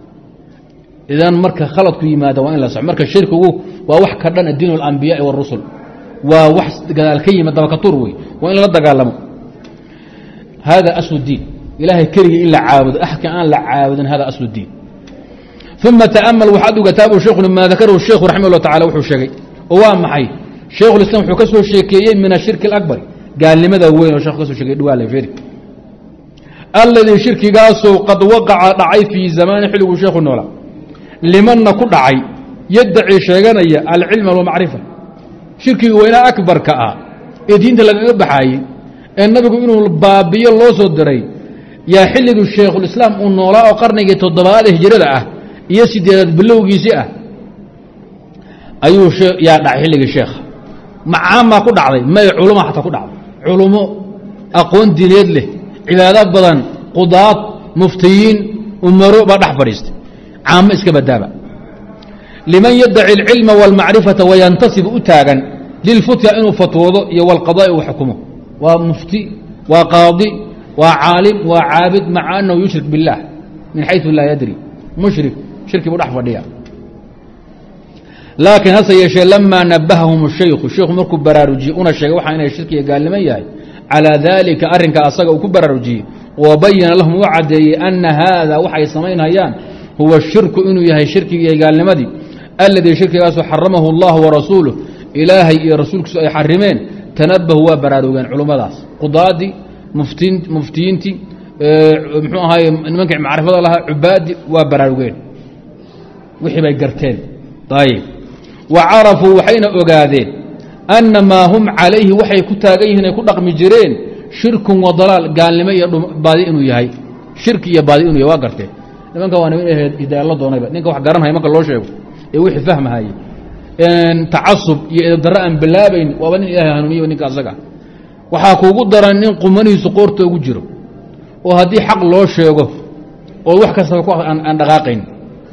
idan marka khaladku yimaada waa in la soco marka shirkigu waa wax ka dhan diin اlambiyaai wاrusul waa wax gadaal ka yimid dabakatuur wey waa in lala dagaalamo hada aslu diin ilaahay keligii in la caabudo axka aan la caabudin hada aslu diin uma taأmal waxaad ugataabu sheekhu maa dakarahu sheikhu raximah اllah tacala wuxuu sheegay oo waa maxay shaykhulislam wuxuu ka soo sheekeeyey min ashirki اlakbari gaalnimada weyn oo sheekhu ka soo sheegay dhuwaale feri alladii shirkigaasoo qad waqaca dhacay fii zamaani xilliguu sheekhu noolaa limanna ku dhacay yaddaci sheeganaya alcilma walmacrifa shirkigii weynaa akbarka ah ee diinta lagaga baxaayey ee nabigu inuu baabiyo loo soo diray yaa xilligii shaykhulislaam uu noolaa oo qarnigii 7 hijrada ah iyo 8 bilowgiisii ah ayuu yaa dhacay xilligii sheekha macaamaa ku dhacday may culuma xataa ku dhacday culumo aqoon diineed leh cibaado badan qudaad muftiyiin umaro baa dhex fadhiistay caamo iska badaaba liman yaddaci اlcilma wاlmacrifata wayantasibu u taagan lilfutya inuu fatwoodo iyo wاlqadaa'i uu xukumo waa mufti waa qaadi waa caalim waa caabid maca annahu yushrik biاllah min xayثu laa yadri mushrik shirki buu dhex fadhiya laakiin hase yeeshee lamaa nabahahum الshaykhu sheikhu markuu baraarujiyey una sheegay waxa inay shirki iyo gaalnimo yahay calىa dalika arrinka asaga uu ku baraarujiyey wabayana lahum u caddeeyey ana haada waxay samaynhayaan huwa shirku inuu yahay shirkigii iyo gaalnimadii aladii shirkigaasoo xaramahu اllah warasuuluh ilaahay iyo rasuulkiisu ay xarimeen tanabahu waa baraarugeen culummadaas qudaadii muftiyiintii mxuu ahaay nimankii macrifada lahaa cubaadi waa baraarugeen wixii bay garteen ayb wa carafuu waxayna ogaadeen ana maa hum calayhi waxay ku taagan yihiin ay ku dhaqmi jireen shirkun wa dalaal gaalnimo iyo baadi inuu yahay shirki iyo baadi inuu yahay waa garteen nimanka waa niman hidaaya la doonayba ninka wax garanhaya marka loo sheego ee wixii fahmahayey tacasub iyo edabdarro aan bilaabayn waaba nin ilaahay hanuuniyo ninka asaga waxaa kuugu daran nin qumanihiisu qoorta ugu jiro oo haddii xaq loo sheego oo wax kastaba aan dhaqaaqayn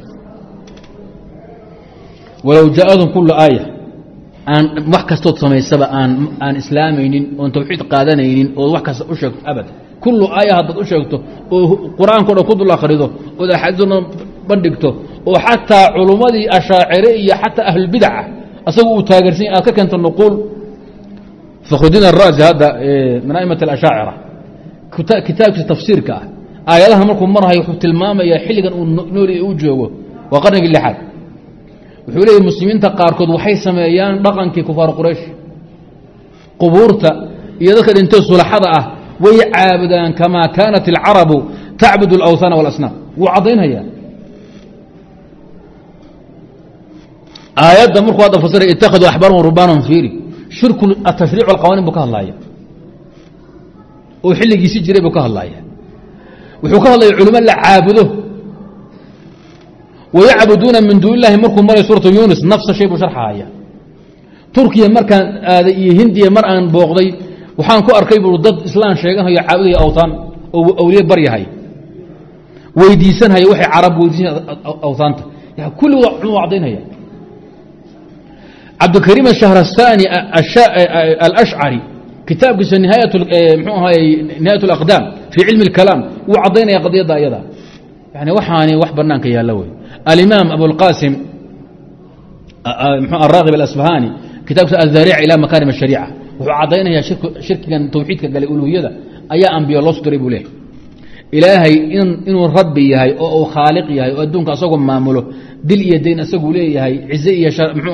walow jaaadum kula aaya aan wax kastood samaysaba aan islaamaynin oon tawxiid qaadanaynin ood wax kasta u sheegto abad kullu aaya haddaad u sheegto oo qur-aanko dhan ku dul akhrido ood axaadiisna bandhigto oo xataa culummadii ashaacire iyo xataa ahlulbidaca asagu uu taageersanya aad ka keento nuquul fakhrudiin araasi hadda min a'imat alashaacira kitaabkiisa tafsiirka ah aayadaha markuu marhayo wuxuu tilmaamayaa xilligan uu nooli u joogo waa qarnigii lixaad wuxuu leeyahy muslimiinta qaarkood waxay sameeyaan dhaqankii kufaar quraysh qubuurta iyo dadka dhintay sulaxada ah way caabudaan kamaa kaanat alcarabu tacbud alawhaana walasnaam wuu caddaynhayaa aayadda markuu hadda fasiray ittakhaduu axbaarahum rubaanahum fiiri shirku atashriic alqawaaniin buu ka hadlaaya oo xilligiisi jiray buu ka hadlaaya wuxuu ka hadlaya culimo la caabudo wayacbuduuna min duuni illahi markuu maray suuratu yunis nafsa shay buu sharxahaya turkiya markaan aaday iyo hindiya mar aan booqday waxaan ku arkay buu dad islaan sheeganhayo caabudaya awtaan oo awliye baryahay weydiisanhaya waxay carab weydiisan awtaanta kulligood cumuu caddaynhaya cabdikariim ashahrastani alashcari kitaabkiisa mxuu ahaay nihaayat alaqdaam fii cilmi اlkalaam wuu caddaynaya qadiyadda ayada yani waxaani wax banaanka yaalla wey alimaam abulqasim araagib alasbahani kitabkiisa adariica ila makaarim الshariica wuxuu caddaynaya shirkigan tawxiidka galay uluhiyada ayaa ambiya loo sudiray buu leehay ilaahay inuu rabbi yahay oo uu khaaliq yahay oo adduunka asagoo maamulo dil iyo dayn asaguu leeyahay cize iyo mxuu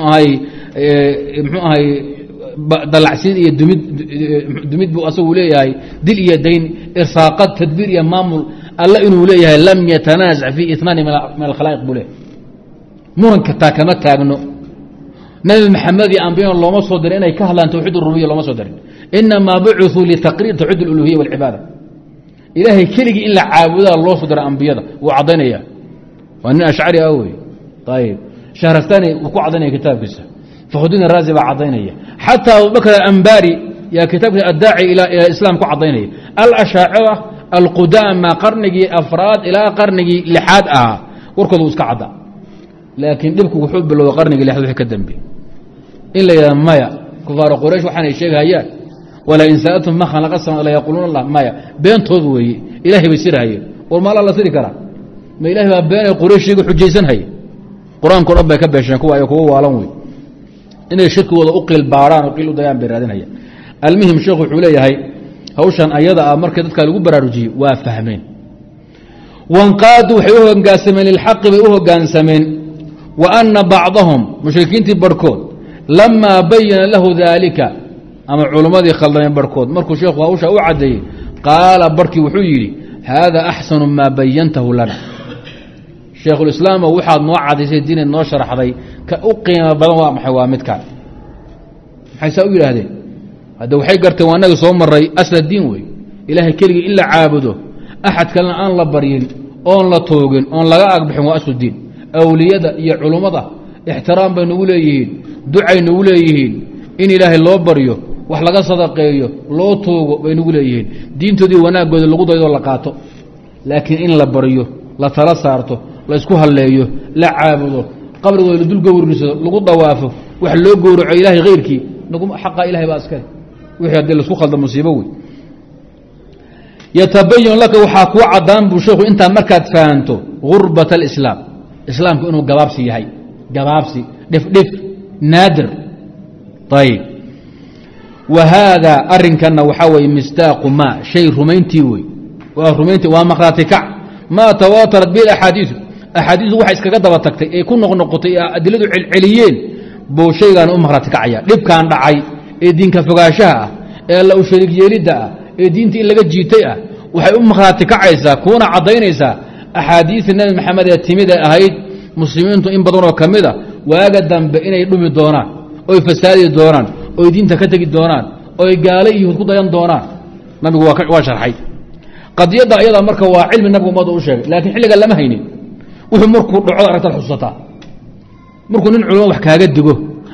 ahay dalacsiin iyo dumid buu asagu leeyahay dil iyo dayn irsaaqad tadbiir iyo maamul alla inuu leeyahay lam yatanaazac fii inaani min alkhalaa'iq buu leeyahay muranka taa kama taagno nabi maxamed iyo ambiyana looma soo dirin inay ka hadlaan tawxiid urubiya looma soo dirin inamaa bucثuu litaqriir tawxiid اluluhiya wاlcibaada ilaahay keligii in la caabudaa loo soo dira ambiyada wuu caddaynaya waa nin ashcari ah wey ayb shahrastani wuu ku caddaynaya kitaabkiisa fakhrudiin araazi baa caddaynaya xataa abubakr alambari yaa kitaabkiisa addaaci ila islaam ku caddaynaya alashaacira alqudaama qarnigii afraad ilaa qarnigii lixaad ahaa warkooda uu iska cadda laakiin dhibku wuxuu bilowday qarnigii lixaad wixii ka dambe in la yidhaha maya kufaar quraysh waxaanay sheegahayaan walain sa'altum ma khalaqa sama la yaquuluuna allah maya beentood weeye ilahay bay sirhayeen war ma alla la siri karaa ma ilahay baa beenay qurayshiga xujaysanhaya qur-aanko dhan bay ka beesheen kuwa ay kuwa waalan wey inay shirkigooda u qiil baarhaan oo qiil u dayaan bay raadinhayaan almuhim sheekhu wuxuu leeyahay hawshan ayada ah markii dadka lagu baraarujiyey waa fahmeen wanqaadu waxay u hogaansameen lilxaqi bay u hogaansameen wa ana bacdahum mushrikiintii barhkood lamaa bayana lahu daalika ama culummadii khaldameen barhkood markuu sheekhu hawsha u caddeeyey qaala barhkii wuxuu yidhi haada axsanu maa bayantahu lana shaykhulislaamo waxaad noo cadaysay diinayd noo sharaxday ka u qiimo badan waa maxay waa midkaan maxay saa u yidhaahdeen hadda waxay garteen waa nagii soo maray asla diin wey ilaahay keligii in la caabudo axad kalena aan la baryin oon la toogin oon laga agbixin waa aslu diin awliyada iyo culummada ixtiraam bay nagu leeyihiin ducay nagu leeyihiin in ilaahay loo baryo wax laga sadaqeeyo loo toogo bay nagu leeyihiin diintoodii wanaaggooda lagu daydoo la qaato laakiin in la baryo la tala saarto la isku halleeyo la caabudo qabrigooda la dul gowrirsado lagu dawaafo wax loo gowraco ilaahay hayrkii xaqaa ilahay baa iskale wixii haddii laisku khalda musiibo wey yatabayan laka waxaa kuu caddaan buu sheekhu intaa markaad fahanto gurbat alislaam islaamku inuu gabaabsi yahay gabaabsi dhifdhif naadir ayb wa haada arinkanna waxaa weye mistaaqu ma shay rumayntii wey waa maqraati kac maa tawaatarat bi axaadiiu axaadiisu waxay iskaga daba tagtay ee ku noqnoqotay ee adiladu celceliyeen buu shaygaana u maqraati kacaya dhibkaan dhacay ee diinka fogaanshaha ah ee alla u shariig yeelidda ah ee diinta in laga jiitay ah waxay u maqraati kacaysaa kuuna caddaynaysaa axaadiisii nabi maxamed ee timid ee ahayd muslimiintu in badanoo ka mid a waaga dambe inay dhumi doonaan oy fasaadi doonaan oy diinta ka tegi doonaan oy gaalo iyo yuhuud ku dayan doonaan nabigu waa sharxay qadiyadda ayada marka waa cilmi nabigu ummadda u sheegay laakiin xilliga lama haynin wuxuu markuu dhaco aragtaad xusataa markuu nin culamo wax kaaga digo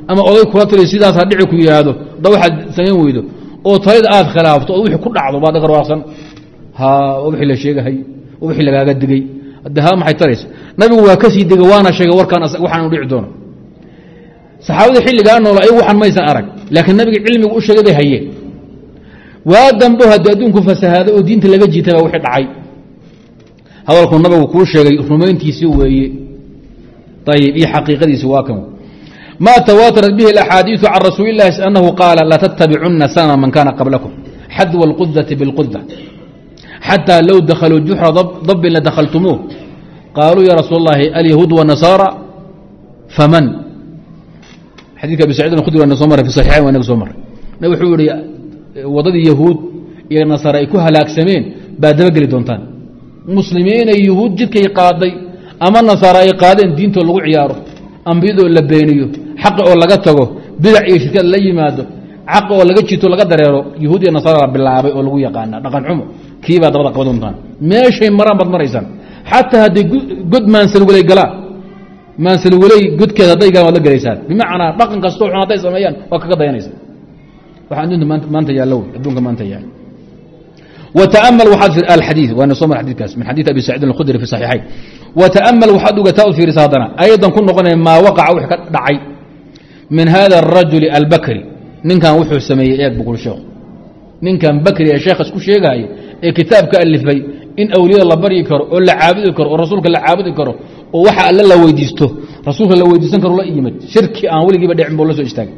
ama oday kula taliyo sidaas ha dhici ku yidhaahdo da waxaad samayn weydo oo talida aad khilaafto oo wixii ku dhacdo baad qarwaaqsan wixii la sheegahay wixii lagaaga digay hadda maxay taraysa nabigu waa ka sii digay waana sheegay warkaan waxaan u dhici doono saxaabada xilligaa nool ay waxaan maysan arag laakiin nabiga cilmigu u sheegay bay hayeen waa dambo haddii adduunku fasahaado oo diinta laga jiitay baa wixii dhacay hadalku nabigu kuu sheegay rumayntiisii weeye ayib iyo xaqiiqadiisi waa kan ma tawatarat bihi alaxaadiiثu can rasuuli اllahi annahu qaala latattabicunna sana man kana qablakum xadwa اlqudati biاlquda xatى low dakhaluu juxra dabbin ladakhaltumuuh qaaluu ya rasuul اllahi alyahuud wالnasaara faman xadidka abi sacid khudri waa soo maray fi saxiixayn waa inaga soo maray nabig wuxuu yihi waddadii yahuud iyo nasaara ay ku halaagsameen baa dabageli doontaan muslimiinay yahuud jidkay qaaday ama nasaara ay qaadeen diintoo lagu ciyaaro ambiyadoo la beeniyo xaqi oo laga tago bidac iyo shirkad la yimaado xaqi oo laga jito laga dareero yahuud iyo nasaara la bilaabay oo lagu yaqaana dhaqan xumo kiibaa dabada qaba doontaan meeshay maraan baad maraysaan xataa hadday god maansalwaley galaan maansalwaley godkeeda hadday galaan waad la gelaysaan bimacnaa dhaqan kastoo xun hadday sameeyaan waa kaga dayanaysa waxaa adduunta maanta yaallo wey adduunka maanta yaal وتأمل waxaad الxadيiث waana soo mar xadيثkaas min xadيiث abi سacيid الkhudri في صaحيixayn وتأمل waxaad ugataa u fiirisa haddana aydan ku noqonaya maa waqaca wix ka dhacay min hada الرajuل الbakri ninkan wuxuu sameeyey eeg bukul sheekh ninkan bakri ee sheekh isku sheegaayo ee kitaabka alifay in awliyada la baryi karo oo la caabudi karo oo rasuulka la caabudi karo oo waxa alla la weydiisto rasuulka la weydiisan karo la yimid shirki aan weligiiba dhicin buu la soo istaagay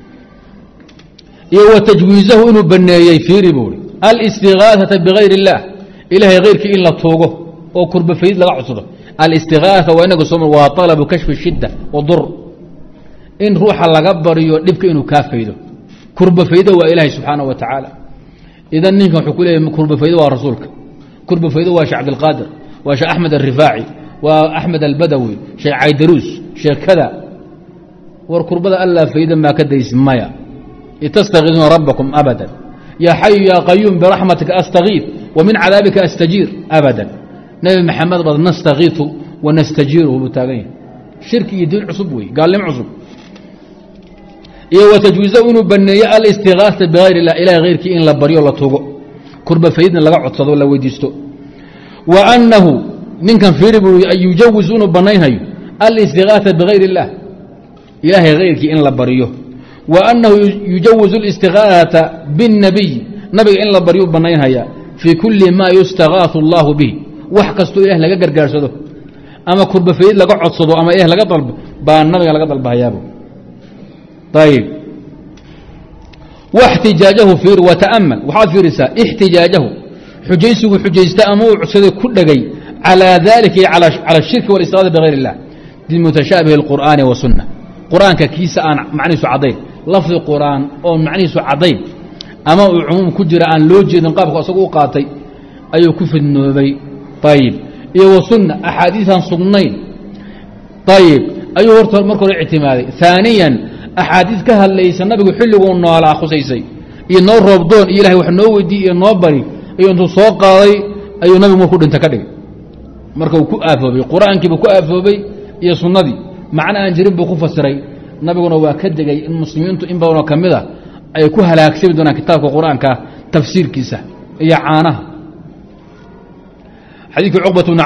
iyo wa tajwiizahu inuu baneeyey fiiri buuri الاsتiغاaثaةa bغayr الlah ilahay hayrkii in la tuugo oo kurbafayd laga codsado الاsتiغاaثa waa inaga soo waa طaلبu kashfi الshida وdur in ruuxa laga baryo dhibka inuu kaa faydo kurbafaydo waa ilaahay subxaanaه wa taعaalى idan ninkan wuxuu ku leeyahy kurbafaydo waa rasuulka kurbafaydo waa sheekh cabdilqaadir waa sheekh axmed الrifaaci waa axmed albadawi sheekh caydaruus sheekh kada war kurbada allaa fayda maa ka daysi maya itastakiduuna rabbakum abada ya xayu ya qayuum biraxmatika astakiid wa min cadaabika astajiir abada nebi maxamed baad nastakiitu wa nastajiiruhu buu taagan yahay shirki iyo diin cusub wey gaalnimo cusub iyo wa tajwiizahu inuu baneeyo alistigaasa bigayr illah ilahay hayrkii in la baryo la tugo kurbafaydna laga codsado la weydiisto wa annahu ninkan fiiri buu yujawizu inuu banaynhayo alistigaasa bigayr illah ilahay hayrkii in la baryo wa annahu yujawizu اlistigaasata biاnnabiy nabiga in la baryu banaynhaya fii kulli maa yustagaaثu اllahu bih wax kastoo ilah laga gargaarsado ama kurbafayd laga codsado ama ilah laga dalbo baa nabiga laga dalbahayaabo ayb واxtijaajahu fiir وتأmل waxaad fiirisaa اxtijaajahu xujaysigu xujaysta ama uu codsaday ku dhegay calىa dalika calى الshirki والاstiغاaثة bغayr الlah bimutashaabihi الqur'aani والsuنة qur'aanka kiisa aan macnihiisu caddayn lafdi qur'aan oon macnihiisu caddayn ama uu cumuum ku jira aan loo jeedin qaabka isagu u qaatay ayuu ku fidnoobay ayb iyo wasunna axaadiiثaan sugnayn ayb ayuu horta marka hore ictimaaday ثaaniya axaadiis ka hadlaysa nabigu xilliguu noolaa khusaysay iyo noo roobdoon iyo ilahay wax noo weydiiy iyo noo bari ayuu intuu soo qaaday ayuu nabigu markuu dhinta ka dhigay marka uu ku aafoobay qur'aankiibuu ku aafoobay iyo sunnadii macno aan jirin buu ku fasiray nabiguna waa ka degay in muslimiintu in badanoo ka mid a ay ku halaagsami doonaan kitaabka qur'aanka tafsiirkiisa iyo caanaha xadiidkii cuqbat bni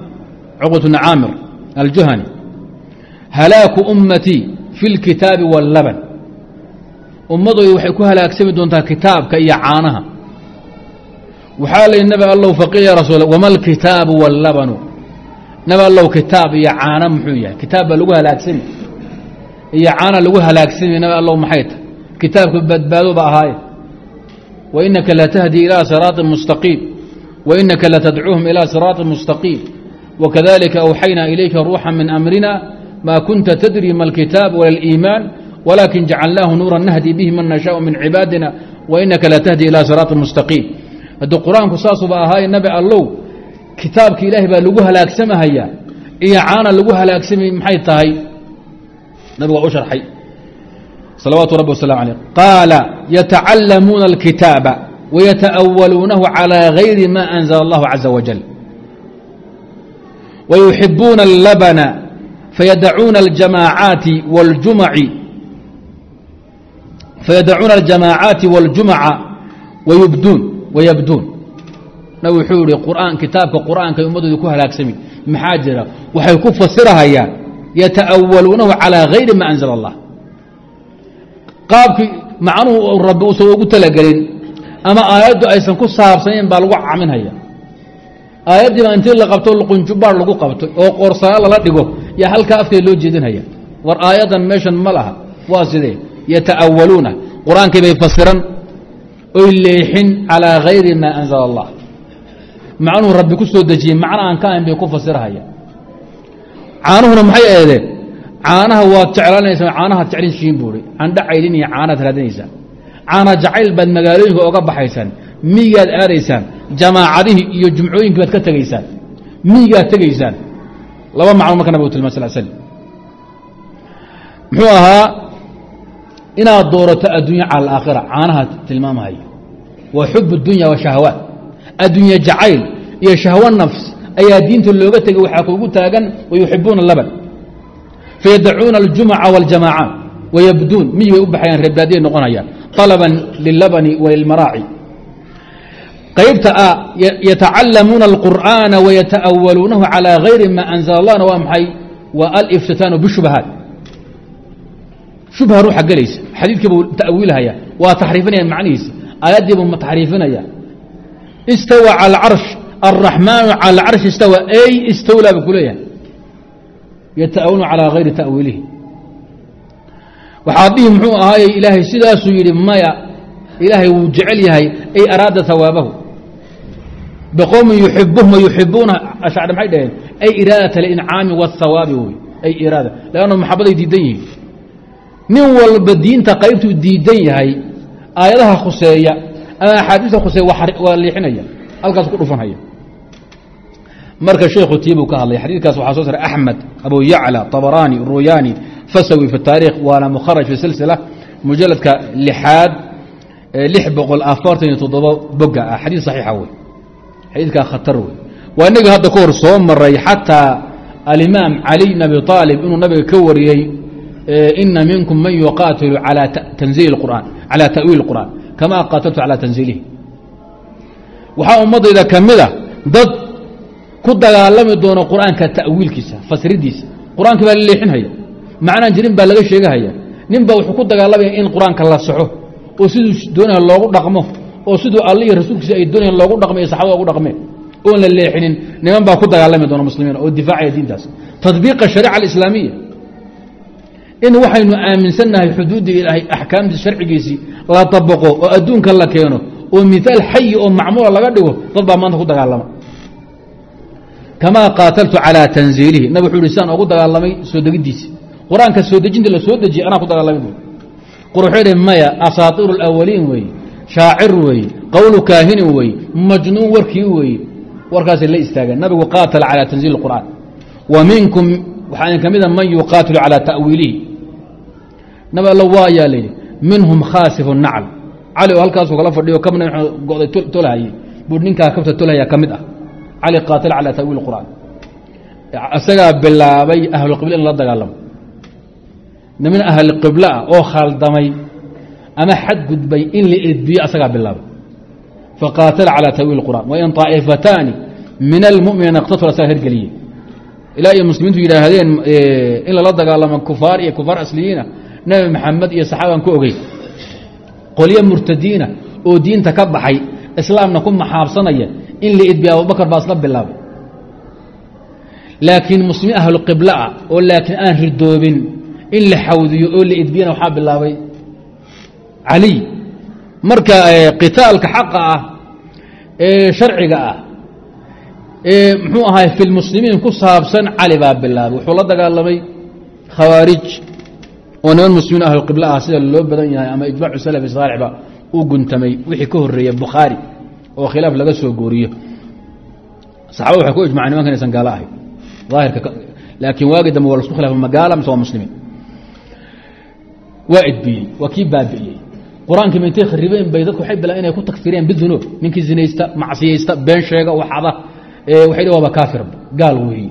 caamir aljuhani halaaku ummatii fi اlkitaabi wاllaban ummadooda waxay ku halaagsami doontaa kitaabka iyo caanaha waxaa la yidhi nabi allow faqiil ya rasuul wama alkitaabu wاllabanu nabi allow kitaab iyo caana muxuu yahay kitaab baa lagu halaagsami iyo caana lagu halaagsami nabi allow maxay tahay kitaabka badbaado ba ahaaye wainaka latahdi ilى siraaطi mustaqiim wainaka latadcuuhum ilى siraaطi mustaqiim wakadalika awxaynaa ilayka ruuxa min amrina ma kunta tadri ma alkitaab wala اliimaan walakin jacalnaahu nuura nahdi bihi man nashaau min cibaadina wainaka latahdi ilى siraaطi mustaqiim haddii qur-aanku saasuba ahaaye nabi allow kitaabka ilaahay baa lagu halaagsamahayaa iyo caana lagu halaagsamay maxay tahay nabigu waa u sharxay salawaatu rabbi wasalam aleyh qaala yatacallamuuna alkitaaba wayata'awaluunahu calى gayri ma anzla allahu caza wajal wayuxibuuna اllabna fayadacuuna اljamaacaati wاljumaci fayadacuuna aljamaacaati wاljumca wayabduun nab wuxuu yihi qur'aan kitaabka qur'aanka ummadooda ku halaagsami maxaa jira waxay ku fasirahayaan yata'awaluunahu calىa gayri ma anzala اllah qaabkii macnuhu rabbi uusan ugu talagelin ama aayaddu aysan ku saabsanayn baa lagu caminhaya aayaddii baa intii la qabto luqunjubaar lagu qabto oo qoorsaala lala dhigo yaa halkaa afkeeda loo jeedinhaya war aayaddan meeshan ma laha waa sidee yata'awaluuna qur-aankii bay fasiran oy leexin calىa gayri ma anzala اllah macnuhu rabbi ku soo dejiyey macno aan ka ahayn bay ku fasirahaya caanuhuna maxay eedeen caanaha waad jeclaanaysaa caanahaad jeclishiin buuri candha caylin iyo caanaad raadinaysaan caana jacayl baad magaalooyinka oga baxaysaan miyigaad aadaysaan jamaacadihii iyo jumcooyinkii baad ka tegaysaan miyigaad tegaysaan laba macno marka nabig tilma sal slam muxuu ahaa inaad doorato addunya cala alaakhira caanaha tilmaamahayo wa xub اdunya wa shahawaat addunya jacayl iyo shahwa nafs ayaa diinta looga tegay waxaa kuugu taagan wayuxibuuna laban fayadacuuna aljumca wاljamaacaat wayabduun miyig bay u baxayaan reerbaadiyay noqonayaan طalaban lilabani walilmaraaci qaybta a yatacalamuuna اlqur'aana wayata'awaluunahu calىa gayri ma anzala allahna waa maxay waa aliftitaanu bishubahaat shubha ruuxa gelaysa xadiidkii buu ta'wiilhaya waa taxriifinaya macnihiisi aayaddii buu taxriifinaya istawa calى carsh الرحمن على العرش استوى أي استولى بكلية يتأولون على غير تأويله وحاضيهم محو هاي إلهي سداسو يري مايا إلهي وجعلها أي أراد ثوابه بقوم يحبهم ويحبونه أشعر محيدين أي إرادة الإنعام والثواب أي إرادة لأنه محبضة ديديه من والبدين تقيبت ديديه هاي آياتها خسية أحاديثها خسية والليحنية halkaas ku dhufanhaya marka sheekhu tiibuu ka hadlay xadiidkaas waxaa soo saray axmed abu yacla طabaraani ruyaani fasawi fi taarikh waana mukharaj fi silsila mujaladka lixaad 647 boga ah xadiid saxiixa wey xadiidkaa khatar wey waa inaga hadda ka hor soo maray xataa alimaam cali bn abi aalib inuu nabiga ka wariyey ina minkum man yuqaatilu calى tanziil اqur'an calى ta'wiil اqur'an kama qaataltu calى tanziilihi waxaa ummaddayda ka mida dad ku dagaalami doono qur'aanka ta'wiilkiisa fasiridiisa qur-aanka baa la leexinhaya macnaan jirin baa laga sheegahaya nin baa wuxuu ku dagaalamaya in qur-aanka la saxo oo siduu doonaya loogu dhaqmo oo siduu alla iyo rasuulkiisa ay doonayaan loogu dhaqmo iyo saxabada ugu dhaqmeen oon la leexinin niman baa ku dagaalami doona muslimiin oo difaacaya diintaas tadbiiqa shariica alislaamiya in waxaynu aaminsannahay xuduudda ilaahay axkaamtii sharcigiisii la dabaqo oo adduunka la keeno oo miaal xayi oo macmuula laga dhigo dad baa maanta ku dagaalama kamaa qaataltu calىa tanziilihi nabig wuxuu ihi sidaan ogu dagaalamay soo degidiisi qur-aanka soo dejinta la soo dejiyey anaa ku dagaalamay bu wuxuu idhi maya asaatiiru اlawaliin weeye shaacir weeye qowlu kaahinin weeye majnuun warkii weeye warkaasay la istaageen nabigu qaatala calى tanziil اqur'aan wa minkum waxaa idin ka mida man yuqaatilu calى ta'wiilihi nabi alla waayaa layidhi minhum khaasifu nacl cali oo halkaasuu kala fadhiyo kabna go'day tolahayey buu ninkaa kabta tolahaya ka mid ah cali qaatil calى ta'wiil qur'aan isagaa bilaabay ahlulqibla in la dagaalamo niman ahlulqibla ah oo khaldamay ama xadgudbay in la edbiyo asagaa bilaabay faqaatala calى ta'wiil qur'aan wain طaa'ifataani min almu'miniina اqtatula asagaa hergeliyey ilaa iyo muslimiintu yidhaahdeen in lala dagaalamo kufaar iyo kufaar asliyiina nebi maxamed iyo saxaabaan ku ogey qolyo murtadiina oo diinta ka baxay islaamna ku maxaabsanaya in la edbiya abubakar baa isla bilaabay laakiin muslimiin ahlu qibla ah oo laakiin aan ridoobin in la xawdiyo oo la edbiyana waxaa bilaabay cali marka qitaalka xaqa ah ee sharciga ah ee muxuu ahaay fi lmuslimiin ku saabsan cali baa bilaabay wuxuu la dagaalamay khawaarij oo niman muslimiin ahlu qibla ah sida loo badan yahay ama ijmaacu salafi saalixba uu guntamay wixii ka horeeya bukhaari oo khilaaf laga soo gooriyo saxaabada waxay ku ijmaceen nimankan inaysan gaalo ahayn daahirka laakiin waagi dambe waa la isku khilaafay magaala mise waa muslimiin waa edbiyey waa kii baabi'iyey qur-aankii intay kharibeen bay dadku waxay bilaan inay ku takfiriyeen bidunuub ninkii zinaysta macsiyaysta been sheega waxada waxay dhi waaba kaafir gaal weeye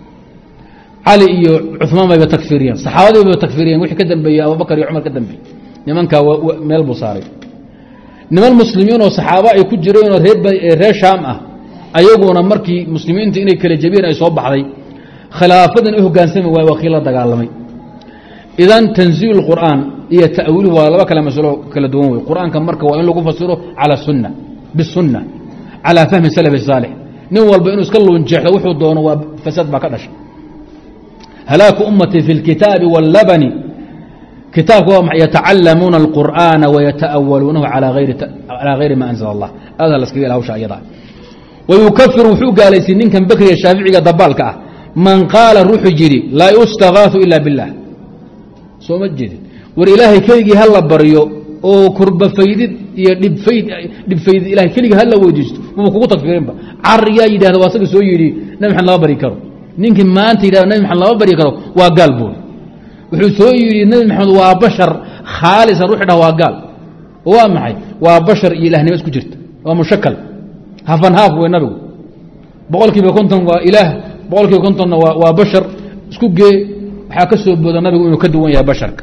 cali iyo cuثmaan bayba takfiriyeen saxaabadii bayba takfiriyeen wixii ka dambeeyey abubakar iyo cumar ka dambeeyey nimankaa meel buu saaray niman muslimiin oo saxaaba ay ku jireen oo reer shaam ah ayaguna markii muslimiinta inay kala jabiyeen ay soo baxday khilaafadan u hogaansami waay waa kii la dagaalamay idan tanziil اlqur'aan iyo ta'wiiluhu waa laba kale masalo kala duwan wey qur'aanka marka waa in lagu fasiro calى sunna bisunna calى fahmi salaf الsaalix nin walba inuu iska luunjeexdo wuxuu doono waa fasad baa ka dhashay halaaku ummatii fi اlkitaabi wاllabani kitaabka waa yatacalamuuna اlqur'aana wayata'awaluunahu calى hayri ma anzla اllah aada laskaga ila hawsha ayada wayukafir wuxuu gaalaysiy ninkan bakriga shaaficiga dabaalka ah man qaala ruuxuu yidhi laa yustagaaثu ila biاllah soo ma jeedin war ilaahay keligii ha la baryo oo kurbafaydid iyo dhibfaydid ilahay keligii ha la weydiisto maba kugu tagfirinba cariyaa yidhahda waa asaga soo yidhi nabi maxamed lama baryi karo ninkii maanta yidhahda nabi maxamed lama baryi karo waa gaal buur wuxuu soo yidhi nabi maxamed waa bashar khaalisa ruuxi dhah waa gaal oo waa maxay waa bashar iyo ilahnimo isku jirta waa mushakal hafan haaf wey nabigu 100% waa ilaah 100%na waa bashar isku gee waxaa ka soo booda nabigu inuu ka duwan yahay basharka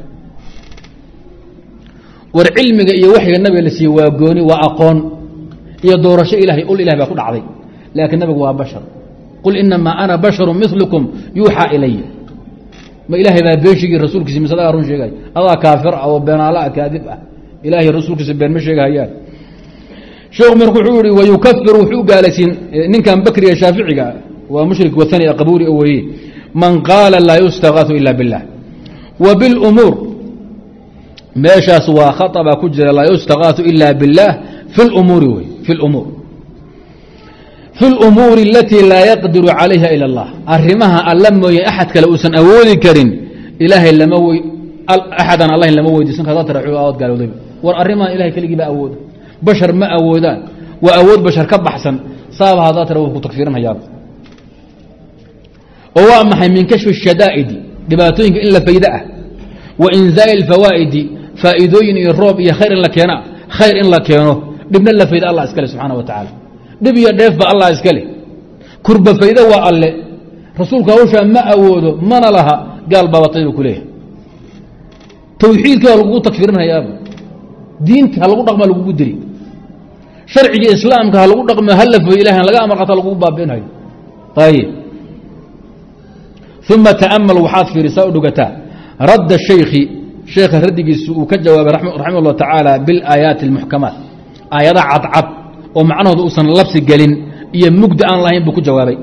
war cilmiga iyo waxyiga nabiga la siiyey waa gooni waa aqoon iyo doorasho ilahay ul ilahay baa ku dhacday laakiin nabigu waa bashar qul inamaa ana basharu milukum yuuxaa ilaya ma ilaahay baa beeshigii rasuulkiisa mise adaa run sheegay adaa kaafir ah oo beenaala ah kaadib ah ilaahay rasuulkiisa been ma sheegahayaan sheekhu marku wuxuu yihi wayukafir wuxuu gaalaysiin ninkan bakriga shaaficiga waa mushrik wathani qabuuri oo weeye man qaala laa yustagaaثu ila biاllah wa biاlumuur meeshaas waa khaطa baa ku jira laa yustagaaثu ila biاllah fi اlumuuri wey fi اlumuur fi اlumuuri alatii laa yaqdiru calayha ila اllah arrimaha alla mooye axad kale uusan awoodi karin ilaahay axadan allahin lama weydiisan kada tara aad gaalowday war arrimaha ilahay keligii baa awooda bashar ma awoodaan waa awood bashar ka baxsan saaba hadaa tara wuu ku tagfiirinhayaa oo waa maxay min kashfi الshadaa'idi dhibaatooyinka in la fayda ah wa inzaali اlfawaa'idi faa'iidooyin iyo roob iyo khayr in la keeno dhibna la fayda allah iskale subxaana wa tacaala dhib iyo dheefba allah iskale kurba fayda waa alle rasuulku hawshaa ma awoodo mana laha gaal baabatay buu ku leeyahay tawxiidka waa lagugu tagfiirinhayaaba diinta ha lagu dhaqma lagugu diri sharciga islaamka ha lagu dhaqmo hala foy ilahan laga amar qata lagugu baabi'inhayo ayib uma ta'amal waxaad fiirisaa u dhugataa radda shaykhi sheekha raddigiisu uu ka jawaabay raximah اllah tacaala biاlaayaati اlmuxkamaat aayada cadcad oo macnahooda uusan labsi gelin iyo mugda aan lahayn buu ku jawaabay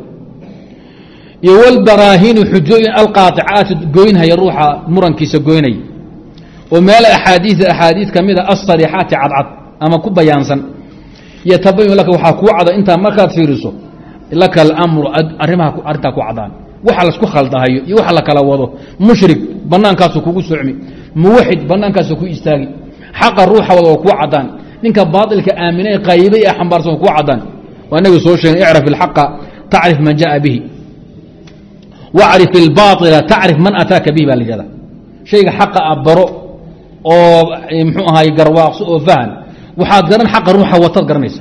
iyo wlbaraahiinu xujooyin alqaaicaati goynhaya ruuxa murankiisa goynay oo meel axaadiid ka mida asariixaati cadcad ama ku bayaansan yatabayun laka waxaa kuu cada intaa markaad fiiriso laka alamru arrintaa ku cadaan waxa laisku khaldahayo iyo waxa la kala wado mushrik bannaankaasu kugu socmi muwaxid bannaankaasu ku istaagi xaqa ruuxa wada waa kuu cadaan ninka baailka aaminay qaybay ee xambaarsan waa kuu cadaan waa inagii soo sheegay icraf ilxaqa tacrif man jaءa bihi wacrif ilbaaila tacrif man ataaka bihi baa la yihahda shayga xaqa a baro oo mxuu ahaay garwaaqso oo fahan waxaad garan xaqa ruuxa wataad garanaysa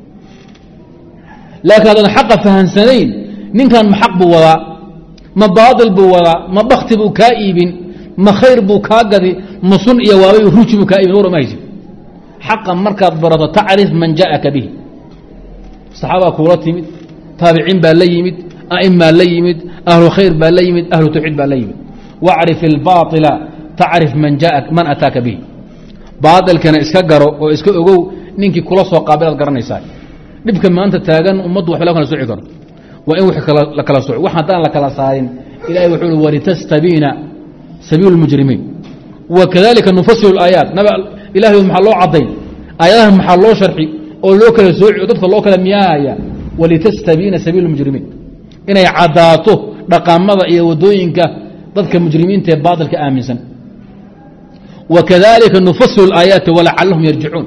laakiin haddaan xaqa fahansanayn ninkan ma xaq buu wadaa ma baail buu wadaa ma bakti buu kaa iibin ma khayr buu kaa gadi ma sun iyo waabay ruuji buu kaa iibin war ma haysid xaqa markaad barato tacrif man jaءaka bihi saxaabaa kuula timid taabiciin baa la yimid a'imaa la yimid ahlu khayr baa la yimid ahlu tawxiid baa la yimid wacrif ilbaaila tacrif man ataaka bihi baailkana iska garo oo iska ogow ninkii kula soo qaabilaad garanaysaa dhibka maanta taagan ummaddu waxba la kala soci karo waa in la kala soco wax haddaan la kala saarin ilahay wuxuu i walitastabiina sabiilu اlmujrimiin wakadalika nufasilu اlaayaat ilahay maxaa loo cadday aayadaha maxaa loo sharxi oo loo kala sooci oo dadka loo kala miyaahaya walitastabiina sabiilu اlmujrimiin inay caddaato dhaqamada iyo wadooyinka dadka mujrimiinta ee baailka aaminsan wakadalika nufasilu اlaayaati walacalahum yarjicuun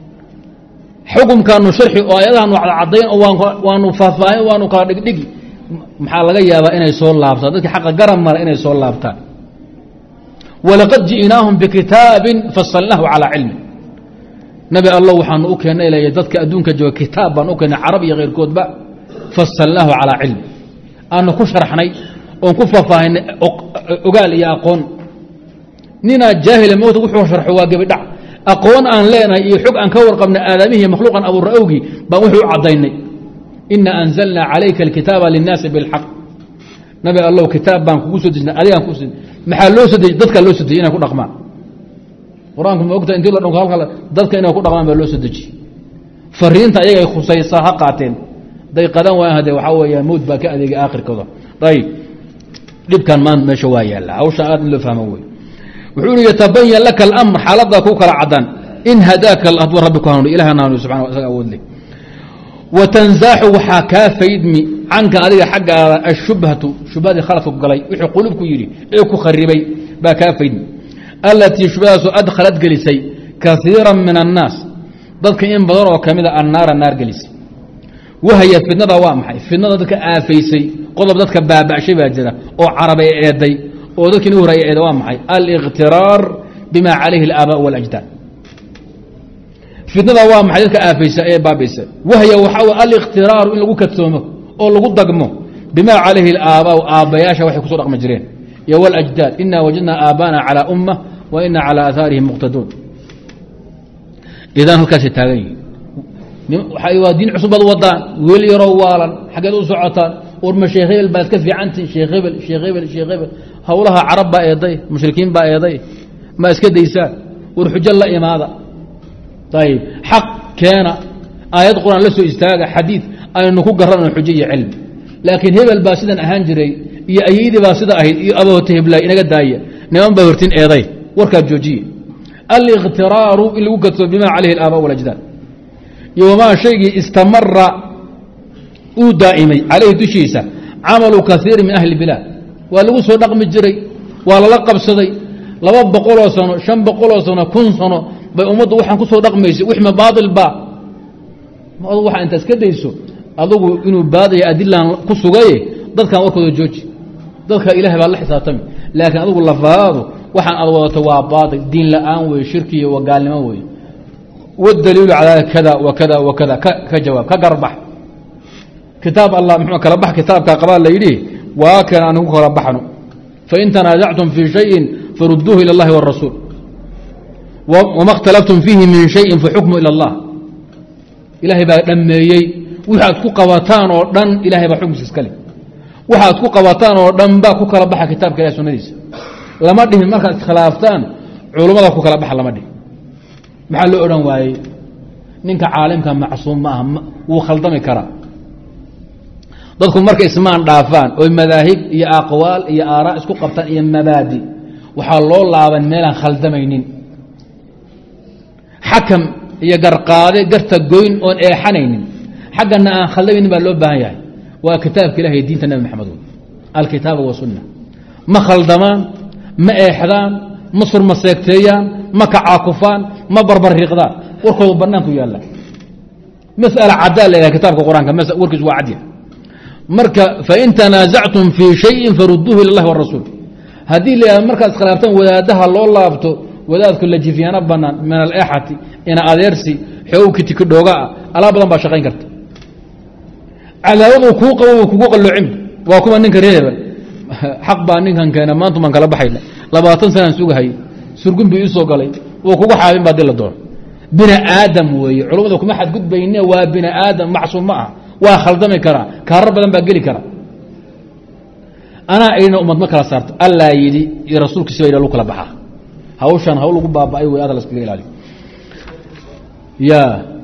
xukumkaanu sharxi oo aayadahaanu caddayn oo waanu faahfaahin waanu kala dhigdhigi maxaa laga yaabaa inay soo laabtaan dadka xaqa garab mara inay soo laabtaan walaqad ji'naahum bikitaabin fasalnaahu calaa cilmi nabi allah waxaanu u keennay l dadka adduunka jooga kitaab baan u keennay carab iyo keyrkoodba fasalnaahu calaa cilmi aanu ku sharxnay oon ku faahfaahinay ogaal iyo aqoon ninaa jaahila mowta wuxuu sharxo waa gebidhac aqoon aan leenahay iyo xog aan ka warqabna aadamihii makhluuqan abuurra awgii baan wuxuu u caddaynay ina anzalnaa calayka alkitaaba linnaasi bilxaq nabi allow kitaab baan kugu soo dejina adigaan ku siin maxaa loo soo dejiy dadkaa loo soo dejiyy inay ku dhaqmaan qur-aanku ma ogta intii la dhanko halka dadka inay ku dhaqmaan baa loo soo dejiyey fariinta ayagay khusaysaa ha qaateen day qadan waayaan hadee waxaa weeya mowt baa ka adeegay aakhirkooda ayib dhibkan maanta meesha waa yaalla hawsha aad in loo fahmo wey wuxuu ihi yatabayan laka alamr xaaladdaa ku kala cadaan in hadaaka hadduu rabbi ku hanuuni ilaha hanuuni subxana isaga awood leh watanzaaxu waxaa kaa faydmi canka adiga xaggaada ashubhatu shubhadii khaladka ku galay wixii qulubku yidhi ee ku kharibay baa kaa faydmi allatii shubhadaasu adkhalad gelisay kaiira min annaas dadka in badan oo kamida annaara naar gelisay wahaya fidnada waa maxay fidnada dadka aafaysay qodob dadka baaba'shay baa jira oo carabay eeday oo dadkii inu horaya eeda waa maxay aliqtiraar bima calayhi alaabaa walajdaad fidnada waa maxay dadka aafaysa ee baabaysa wahya waxaa aliqtiraaru in lagu kadsoomo oo lagu dagmo bima calayhi alaabaau aabbayaasha waxay kusoo dhaqmi jireen iyo walajdaad ina wajadnaa aabaana calaa umma wa ina calaa aahaarihim muqtaduun idan halkaasay taagan yihin waa diin cusub baad wadaan weel yaroo waalan xaggeed u socotaan warma sheekh hebel baad ka fiicantihin sheekh hebel sheekh hebel sheekh hebel howlaha carab baa eeday mushrikiin baa eeday ma iska daysaan war xujo la imaada ayib xaq keena aayad qur-aan la soo istaaga xadiid aynu ku garanayno xujo iyo cilmi laakiin hebel baa sidan ahaan jiray iyo ayeydii baa sida ahayd iyo aboota heblaay inaga daaya niman baa hortin eeday warkaa joojiye aliqtiraaru in lagu kadsoo bima calayhi alaabaa walajdaad iyo wamaa shaygii istamara uu daa'imay calayhi dushiisa camalu kaiiri min ahli bilaad waa lagu soo dhaqmi jiray waa lala qabsaday 200 sano 500 sano 1,000 sano bay ummaddu waxaan ku soo dhaqmaysay wixma baail ba adu waxaa intaas ka dayso adugu inuu baadaya adilaan ku sugaye dadkan warkooda jooji dadka ilahay baa la xisaabtami laakiin adugu lafaadu waxaan aad wadato waa baail diin la'aan wey shirki iyo wagaalnimo wey wاdaliilu calaa kada wakada wakada ka jawaab ka garbax kitaab allah mxuu kala bax kitaabka qabaa la yidhi waa kan aan ugu kala baxno fain tanaasactum fii shayin faruduuhu ilى اllahi wالrasuul wma اkhtalaftum fiihi min shayin faxukmu ilى اllah ilaahay baa dhammeeyey waxaad ku qabataan oo dhan ilahay baa xukmkiisa iskale waxaad ku qabataan oo dhan baa ku kala baxa kitaabka ilah sunadiisa lama dhihin markaad iskhilaaftaan culummada ku kala baxa lama dhihin maxaa loo odhan waayey ninka caalimka macsuum ma aha wuu khaldami karaa dadku markay ismaan dhaafaan oy madaahib iyo aqwaal iyo aaraa isku qabtaan iyo mabaadi waxaa loo laaban meelaan khaldamaynin xakam iyo garqaade garta goyn oon eexanaynin xaggana aan khaldamaynin baa loo baahan yahay waa kitaabka ilahi iyo diinta nebi maxamed wey alkitaaba wasunna ma khaldamaan ma eexdaan ma surmaseegteeyaan ma kacaakufaan ma barbarriiqdaan warkoodu banaanku yaalla mas'ala caddaa la yidhaha kitaabka qur-aanka warkiisu waa cadya marka fain tanaasactum fii shayin faruduuhu ila اllahi wاrasuul haddii la yidhahdo markaad iskhilaaftaan wadaadaha loo laabto wadaadku lajifiyaano banaan min aleexati ina adeersi xoogkii tikidhoogaa alaab badan baa shaqayn karta cadaawadu kuu qabo kugu qalloocin waa kuwa ninka reeba xaq baa ninkan keena maantu baan kala baxayna 20 sanaan sugahay surgun bii isoo galay oo kugu xaabin baa dila doon bini aadam weeye culummada kuma xadgudbayne waa bini aadam macsuum ma aha waa khaldami karaa kaarar badan baa geli kara anaa ayna ummad ma kala saarto allaa yidhi iyo rasuulkiisa ba yidha lu kala baxaa hawshan hawl lagu baaba'ay wey adal iskaga ilaaliyo ya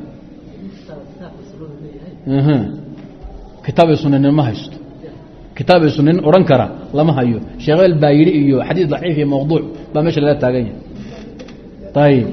kitaab iyo sunanin ma haysto kitaab iyo sunanin odhan kara lama hayo sheekeel baa yidhi iyo xadiis daciif iyo mawduuc baa meesha laga taagan yahay ayib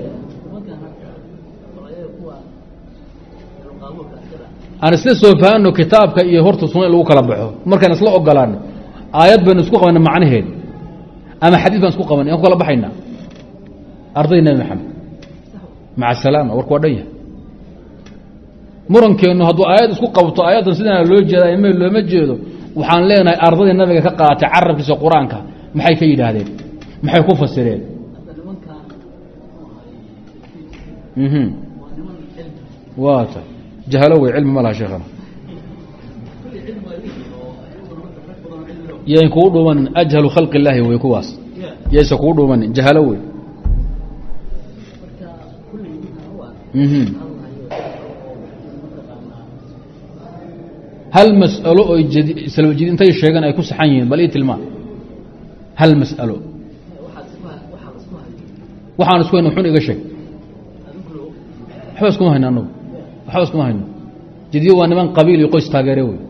aan isla soo fahanno kitaabka iyo horta sunna in lagu kala baxo markaan isla ogolaano aayad baynu isku qabanna macnaheed ama xadiis baan isku qabanay aan ku kala baxaynaa arday nebi maxamed maca asalaama warku waa dhan yahay murankeennu hadduu aayad isku qabto aayaddan sidana loo jeedaa ima looma jeedo waxaan leenahay ardadii nabiga ka qaatay carabkiisa qur-aanka maxay ka yidhaahdeen maxay ku fasireen waata jahalo wey cilmi ma laha sheekhana yayn kugu dhuman ajhalu khalqi illaahi wey kuwaas yaysa kuu dhuumanin jahalo wey hal mas'alo oo isla jid intay sheegan ay ku saxan yihiin bal ii tilmaan hal mas'alo waxaan isku hayno xun iga sheeg waxba iskuma hayno annagu waxba iskuma hayno jadiyo waa niman qabiil iyo qoys taageere wey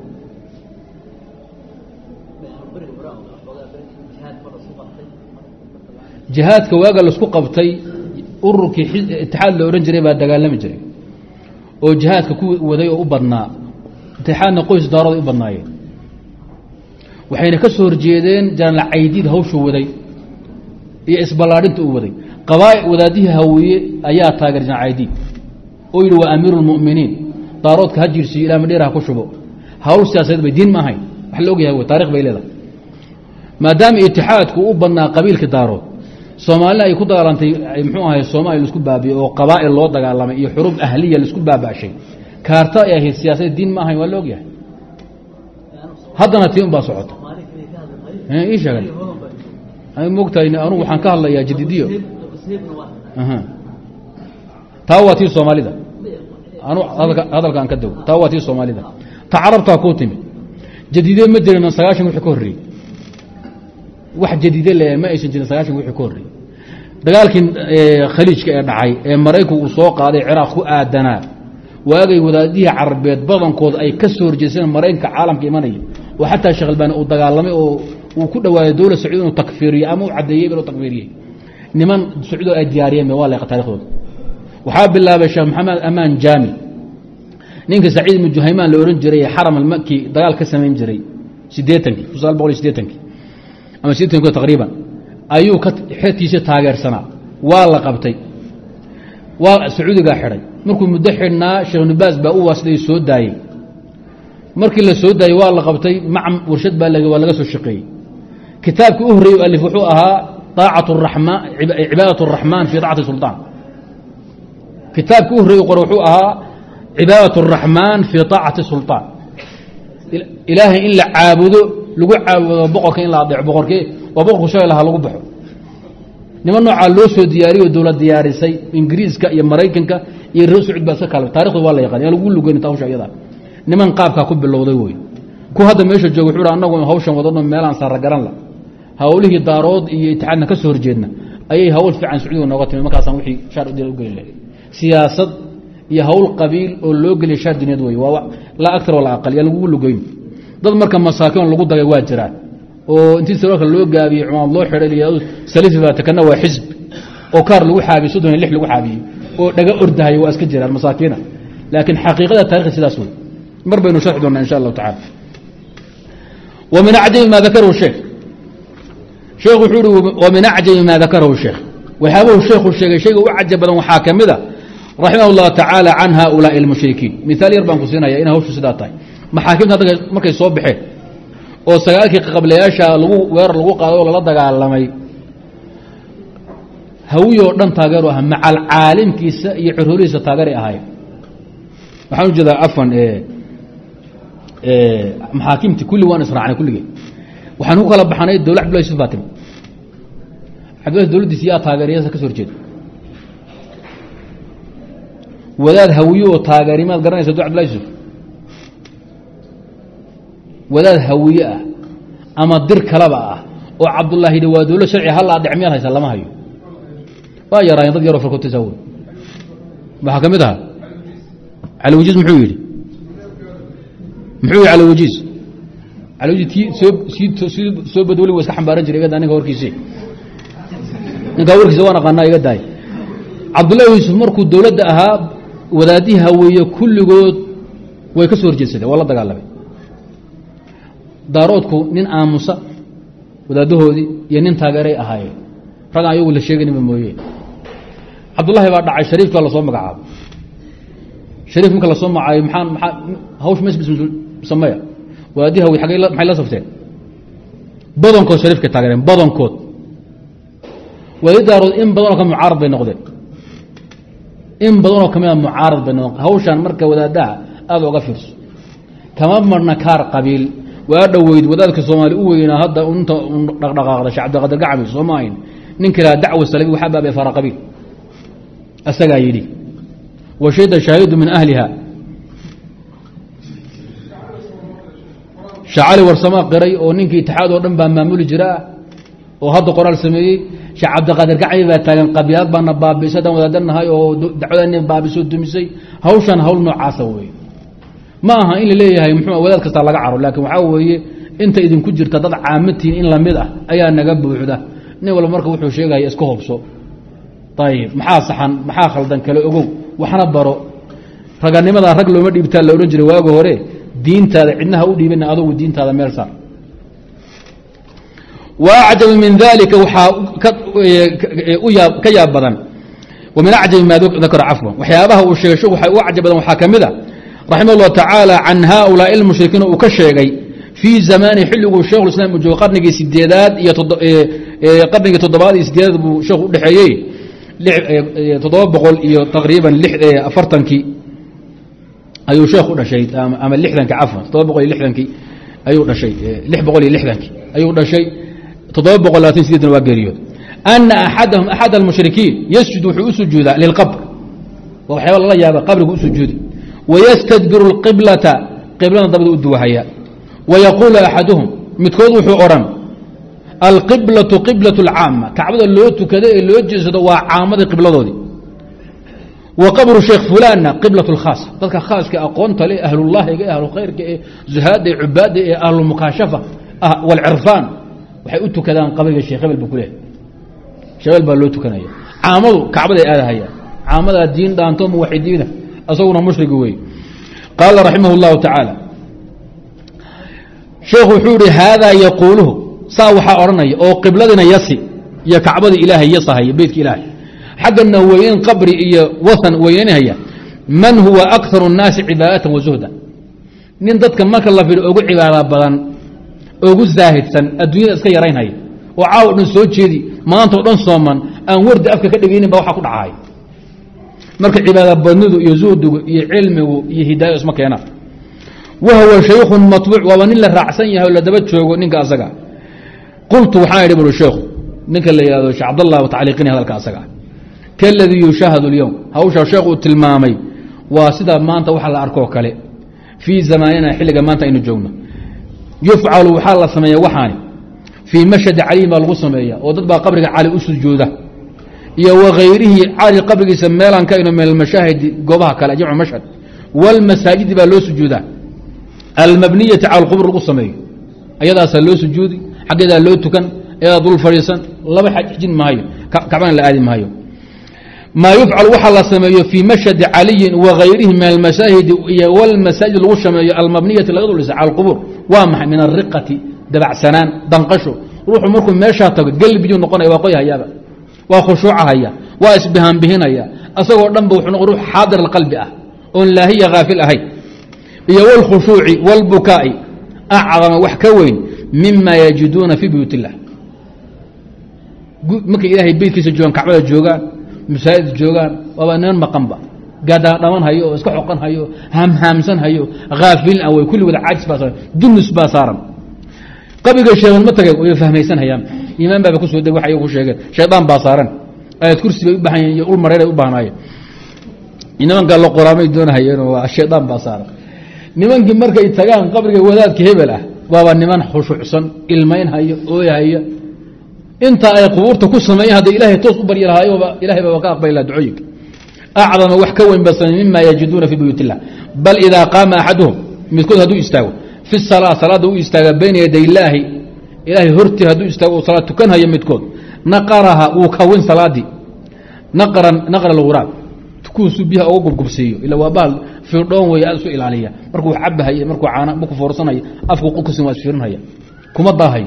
jihaadka waaga laisku qabtay ururkii itixaad la odhan jiray baa dagaalami jiray oo jihaadka ku waday oo u badnaa itixaadna qoys daarooday u badnaayeen waxayna ka soo horjeedeen janal caydiid hawshuu waday iyo isballaadhinta uu waday wadaadihii hawiye ayaa taageer janal caydiid oo yidhi waa amiiru lmu'miniin daaroodka ha jiirsiiyo ilaa madheer ha ku shubo hawl siyaasadeed bay diin ma ahayn wax la ogyahay taarikh bay leedahay maadaama itixaadku u badnaa qabiilka daarood soomaalina ay ku dagaalantay muxuu ahay soomaaliya laisku baabiye oo qabaa'il loo dagaalamay iyo xurub ahliya laisku baaba'shay kaarta ay ahayd siyaasadda diin ma ahayn waa la ogyahay haddana tii un baa socota ii sheegan mogtahay anugu waxaan ka hadlayaa jadidiyo taa waa tii soomaalida anu hadalkaan ka dow taa waa tii soomaalida ta carabtaa kuu timi jadiide ma jirin 90 wixii ka horreeyey wax jadiide le ma aysan jirin 90 wixii ka horreeyey dagaalkii khaliijka ee dhacay ee maraykanku uu soo qaaday ciraaq ku aadanaa waagay wadaadihii carabeed badankood ay ka soo horjeeseen maraykanka caalamka imanaya oo xataa sheekh albani uu dagaalamay oo uu ku dhawaaday dawlad sacuudi inuu takfiiriyo ama uu cadeeyey inuu takfiiriyey niman sacuudi ay diyaariyeen waa leeqa taariikhdooda waxaa bilaabay sheekh maxamed amaan jaami ninka saciid ibn juhaymaan la oran jiray xaram al-makki dagaal ka sameyn jiray 80 ama 80 taqriiban ayuu ka xeetiisa taageersanaa waa la qabtay waa sacuudiga xiray markuu muddo xidhnaa sheekh nubaas baa u waasday soo daayey markii la soo daayey waa la qabtay macam warshad baa waa laga soo shaqeeyey kitaabkii u horreeyey alif wuxuu ahaa طاacة الرحmaan cibaadaة الرaحmaan fii طaacati sulطaan kitaabkii u horreeyey qore wuxuu ahaa cibaadaة الرaحmaan fii طaacati sulطaan ilaahay in la caabudo lagu caabudo boqorka in la adeeco boqorkee waa boqorku shalay lahaa lagu baxo niman noocaa loo soo diyaariyo dowlad diyaarisay ingiriiska iyo maraykanka iyo reer sacuud baa iska kaalmay taarikhdu waa la yaqaan yaa lagu lugeyn hawsha iyada niman qaabkaa ku bilowday wey ku hadda meesha jooga wuxuu annagu hawshan wadano meelaan saara garan la hawlihii daarood iyo itixaadna ka soo horjeedna ayay hawl fiican sacuudiga nooga timi markaasaan wixii shaar u geli lahay siyaasad iyo hawl qabiil oo loo geliya shaar dineed wey waa laa aktar walaa aqal yaa lagu lugeyn dad marka masaakiin lagu dagay waa jiraan oo intii sarwaalka loo gaabiyey cumaad loo xidhay salifi baa takana waa xisb oo kaar lagu xaabiyo 36 lagu xaabiyey oo dhaga ordahay waa iska jiraan masaakiina laakiin xaqiiqada taariikhda sidaas wey mar baynu sharxi doonaa insha Allah ta'ala wa min a'jab ma dhakarahu sheekh sheekhu wuxuu wa min a'jab ma dhakarahu sheekh waxaabuu sheekhu sheegay shayga u cajab badan waxa kamida rahimahullah ta'ala an haula al mushrikiin misaal yar baan ku siinaya in hawshu sidaa tahay maxaakimta markay soo baxeen oo sagaalkii qablayaasha lagu weer lagu qaado la dagaalamay hawiyo dhan taageero ah macal caalimkiisa iyo xururiisa taageer ahay waxaan u jeedaa afan maxaakimti kulli waan israacnay kulligii waxaan ku kala baxnay dawlad Abdullah Yusuf Fatim Abdullah dawladdiisa yaa taageeraysa ka soo horjeed wadaad hawiyo taageerimaad garanaysa Abdullah Yusuf wadaad hawiye ah ama dir kalaba ah oo Abdullah hidi waa dawlad sharci hal adicmiyad haysa lama hayo waa yaraan dad yaro farqo tasawur waxa kamid ah على وجيز محويري على وجيز سو بدولي واسك حنبارن جري غدا انغا وركيسي انغا وركيسي وانا قانا iga daay Abdullah Yusuf markuu dawladda ahaa wadaadihi hawiye kulligood way ka soo horjeedsadeen wala dagaalamay daaroodku nin aamusa wadaadahoodii iyo nin taageeray ahaayeen raga ayagu la sheeganima mooyee Abdullah baa dhacay shariifka la soo magacaabo شريف ممكن لا سمع اي محان هوش مس سميه واديها وي حاجه ما لا صفتين بدنكو شريف كتاغرين بدنكو ويدار ان بدنكو معارض بين نقدين ان بدنكو كمان معارض بين هوشان marka wadaadaha aad uga fiirso kama marna kaar qabiil waa dhaweyd wadaadka Soomaali u weynaa hadda inta dhaqdhaqaaqda Sheekh Cabdi Gacmi Soomaaliin ninka la dacwo salafi waxa baabay faraqabi asaga yiri wa shayda shaahidu min ahliha shacali warsama qiray oo ninkii itixaad oo dhan baa maamuli jira oo hadda qoraal sameeyay Sheekh Cabdi Gacmi baa taagan qabiyaad baana baabisadan wadaadanahay oo dacwadana baabiso dumisay hawshan hawl noocaas weey ma aha in la leeyahay muxuu wadaad kasta laga caro laakiin waxa weeye inta idin ku jirta dad caamatiin in la mid ah ayaa naga buuxda nin walba marka wuxuu sheegay iska hobso tayib maxaa saxan maxaa khaldan kale ogow waxna baro raganimada rag looma dhiibtaa la oran jiray waaga hore diintaada cidnaha u dhiibina adigu diintaada meel saar واعجب من ذلك وحا كياب بدن ومن أعجب ما ذكر عفوا وحيابها والشيخ وأعجب بدن وحا كمدا رحمه الله تعالى عن هؤلاء المشركين وكشيغي في زمان حلو الشيخ الإسلام جو قرني سديدات قرني تضباط سديدات شيخ دحيي تضبقل تقريبا أفرتنكي أيو شيخ دشي أما لحدنك عفوا تضبقل لحدنكي أيو دشي لحبقل لحدنكي أيو دشي تضبق ولا تنسيد الواقريود أن أحد المشركين يسجد وحو سجودا للقبر وحيا الله يا قبر سجود ويستدبر القبلة قبلنا ضبط الدوحية ويقول أحدهم متكود وحو أورم القبلة قبلة العامة كعبد اللوت كذا اللوت جسد وعامة قبلة ذي وقبر الشيخ فلان قبلة الخاص ذلك خاص كأقوان تلي أهل الله أهل الخير زهاد عباد أهل المكاشفة والعرفان waxay u tukadaan qabriga Sheekh Hebel Bukulee Sheekh baa loo tukanaya caamadu kacbada ay aadahaya caamada diin dhaanto muwaxidiina asaguna mushrig weey qala rahimahullahu ta'ala Sheekh wuxuu hada yaquluhu saa waxa oranaya oo qibladina yasi ya kacbada ilaahay yasahay beedka ilaahay xaqna weeyeen qabri iyo wasan weeyanaya man huwa aktharu an-nas ibadatan wa zuhdan nin dadka marka la fiiro ugu cibaada badan ugu zaahidsan adduunyada iska yareynay oo caaw dhan soo jeedi maanta oo dhan sooman aan wardi afka ka dhigeenin ba waxa ku dhacay marka cibaada badnidu iyo zuhdigu iyo cilmigu iyo hidaayadu isma keenaa وهو شيخ مطبوع ومن لا راعسن yahay la daba joogo ninka asaga qultu waxa yiri buu sheekhu ninka la yiraahdo Sheekh Abdullah wa ta'liqini hadalka asaga kalladhi yushahadu al-yawm hawsha sheekhu tilmaamay waa sida maanta waxa la arko kale fi zamanina xilliga maanta aynu joogno يفعل وحال سميه وحاني في مشهد علي ما لو سميه oo dad ba qabriga cali u sujuuda iyo waqayrihi cali qabriga sameelan ka inuu meel mashahid goobaha kala jamcu mashhad wal masajid ba loo sujuuda al mabniyah ala al qabr lagu sameeyo ayadaas loo sujuudi xageeda loo tukan ee dul fariisan laba xajin maayo kaban la aadi maayo ما يفعل وحل سميه في مشهد علي وغيره من المشاهد والمساجد الغشمية المبنية لغض على القبور وامح من الرقة دبع سنان دنقشو روحوا مركم ماشاتك قلب يجون نقونا يواقيها يابا وخشوعها يا واسبهان بهنا يا أصور دنبو روح حاضر القلب وإن لا هي غافل هي والخشوع والبكاء أعظم وحكوين مما يجدون في بيوت الله ممكن إلهي بيت كيس الجوان كعبة الجوغان مساجد جوغان وبنان مقنبه قادا دمان هيو اسكو حقن هيو همسن هيو غافل او كل ودا عاجز باسار دنس باسار قبل الشيخ ما تغي way fahmaysan hayaan iimaan baa ku soo deg waxa ay ku sheegeen sheedan baasaran ayad kursi bay u baahan yihiin ul mareeray u baahanayeen nimanka la qoraamay doonayeen waa sheedan baasaran nimankii markay tagaan qabriga wadaadka hebel ah waa niman khushuucsan ilmayn hayo ooyaya inta ay qubuurta ku sameeyay hada ilaahay toos u bariyay ilaahay baa ka aqbalay ducooyinka a'adama wax ka weyn basan mimma yajiduna fi buyutillah bal idha qama ahaduhum midkood haduu istaago fi salaada uu istaaga bayna yaday ilaahay horti haduu istaago salaad tukan haya midkood naqaraha uu ka weyn salaadi naqra al-ghurab tukusu biha oo gubgubsiyo ila waa baal firdhoon way aad soo ilaaliya markuu xabahay markuu caana markuu foorsanay afku qulkusin waa fiirinaya kuma daahay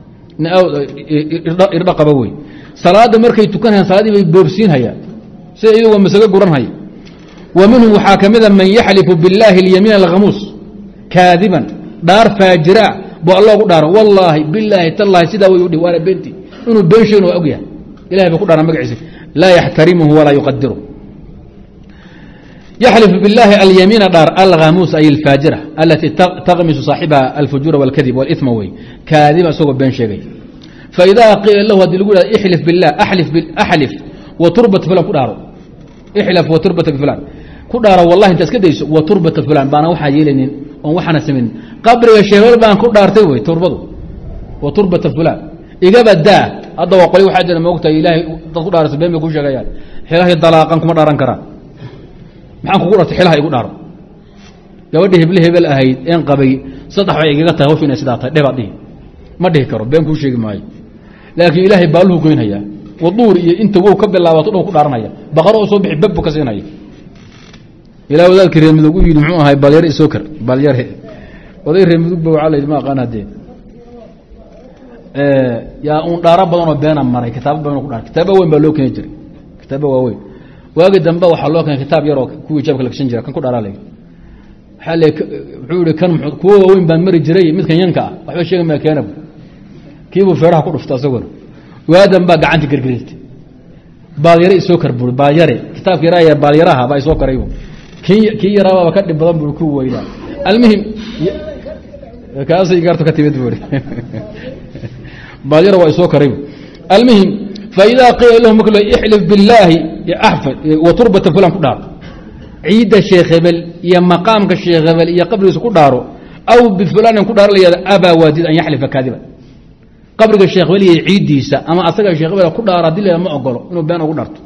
irda qabaway salaada markay tukanayaan salaadii bay boobsiin hayaan si iyagoo masaga guran hay ومنهم وحاكمدا من يحلف بالله اليمين الغموس كاذبا دار فاجرا بو الله دار والله بالله تالله سدا ويودي ولا بنتي انه بينشين واغيا الهي بكو دار مغعيس لا يحترمه ولا يقدره يحلف بالله اليمين دار الغاموس أي الفاجرة التي تغمس صاحبها الفجور والكذب والإثم وي كاذب أسوق بين شيء فإذا قيل له هذه يقول احلف بالله أحلف وتربة فلان كدارو احلف وتربة فلان كدارو والله أنت اسكديس وتربة فلان بانا وحا يلين وحنا سمين قبر الشهر بان كدارتي وي تربته وتربة فلان إجابة دا هذا وقولي واحد أنا موقت إلهي تقول رسبين بيقول شغال حلاه الطلاق كم دارن كرا maxaan kugu dhartay xilaha igu dhaaro gabadhii hebel ahayd een qabay saddex way iga tahay hawshin sidaa tahay dhibadii ma dhihi karo been ku sheegi maayo laakiin ilaahay baaluhu goynaya waduur iyo inta uu ka bilaabato dhow ku dhaaranaya baqaro oo soo bixi babbu ka siinaya ilaahay wadaadkii reer midug u yiri muxuu ahay balyar isoo kar balyar waday reer midug baa wala ma qanaadeen yaa uun dhaara badan oo been maray kitaab badan ku dhaar kitaab weyn baa loo keenay jiray kitaab waaweyn waagi dambe waxa loo keenay kitaab yar oo kuwii jabka la gashan jiray kan ku dhaaraalay xalay wuxuu yiri kan kuwa weyn baan mari jiray midkan yanka ah waxba sheegay ma keenab kiibu feeraha ku dhufta asagoo waadan baa gacanta gargareeyay baalyare isoo karbur baalyare kitaabka yaraaya baalyaraha baa isoo karay kii yaraaba ka dhib badan buu ku weeydaa almuhim kaasay gaarto ka timid buu baalyare waa isoo karay almuhim فإذا قيل لهم احلف بالله يا أحفظ وتربة فلان كدار عيد الشيخ بل يا مقامك الشيخ بل يا قبر كداره أو بفلان كدار لي أبا وادد أن يحلف كاذبا قبر الشيخ بل عيد ديسا أما أصدق الشيخ بل كدار دل ما أقوله إنه بينه كدارته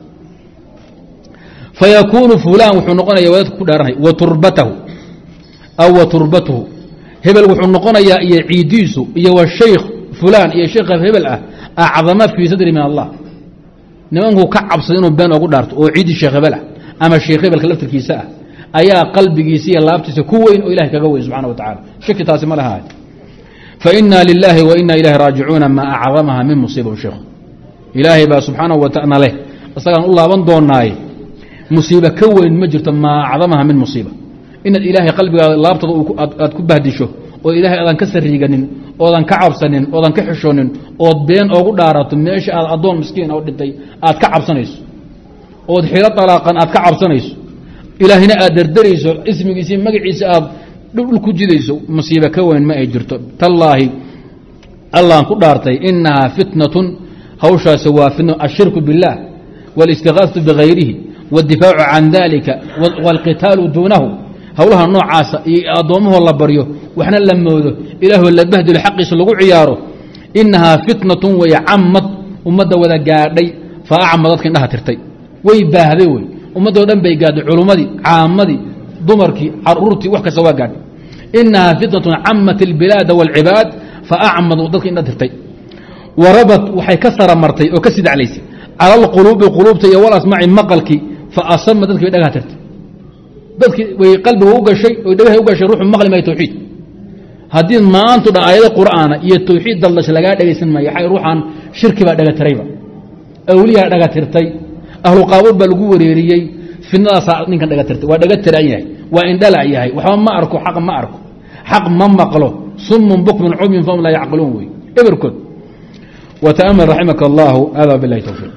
فيكون فلان وحنقنا يا ولد كداره وتربته أو وتربته هبل وحنقنا يا عيديسو يا والشيخ فلان يا شيخ هبل أعظم في صدري من الله نمانه كعب صدينه بين أقول دارت وعيد الشيخ بلا أما الشيخ بلا كلفت الكيساء أيا قلبي كيسية الله بتسي كوين وإله كقوي سبحانه وتعالى شك تاسم لها هذه فإنا لله وإنا إله راجعون ما أعظمها من مصيبة الشيخ إلهي با سبحانه وتعالى له أصلا الله بندوناي مصيبة كوين مجرت ما أعظمها من مصيبة إن الإله قلبي الله أتكبه ديشه وإلهي أذن كسر ريقنين oodan ka cabsanin oodan ka xishoonin ood been ugu dhaarato meesha aad adoon miskiin oo dhintay aad ka cabsanayso ood xiro talaaqan aad ka cabsanayso ilaahina aad dardarayso ismigiisa magaciisa aad dhul ku jidayso musiiba ka weyn ma ay jirto tallaahi allah ku dhaartay innaha fitnatun hawshaas waa fitna ashirku billah wal istighathatu bighayrihi wad difaacu an dhalika wal qitalu dunahu hawlaha noocaas iyo adoomaha la baryo waxna la moodo ilaahu la bahdil xaqiisa lagu ciyaaro innaha fitnatun wa ya'ammad umada wada gaadhay fa a'amadadka indhaha tirtay way baahday way ummadoo dhan bay gaadhay culumadii caamadii dumarkii caruurtii wax kasta waa gaadhay innaha fitnatun ammat albilad wal ibad fa a'amadu dadka indhaha tirtay warabat waxay ka sara martay oo ka sidaclaysay ala alqulubi qulubta iyo wal asma'i maqalki fa asamma dadka dhagaha tirtay dadki way qalbiga u gashay oo dhagaha u gashay ruuxu maqli ma tawxiid hadii maanta aayada quraana iyo tawxiid dallash laga dhageysan ma yahay ruuxan shirki ba dhaga tirayba awliya dhaga tirtay ahlu qaabul bal ugu wareeriyay finada ninkan dhaga tirtay waa dhaga tiran yahay waa indhala yahay waxa ma arko xaq ma maqlo summun bukmun umyun fam la yaqulun way ibirkud wa ta'ammal rahimakallahu hada billahi tawfiq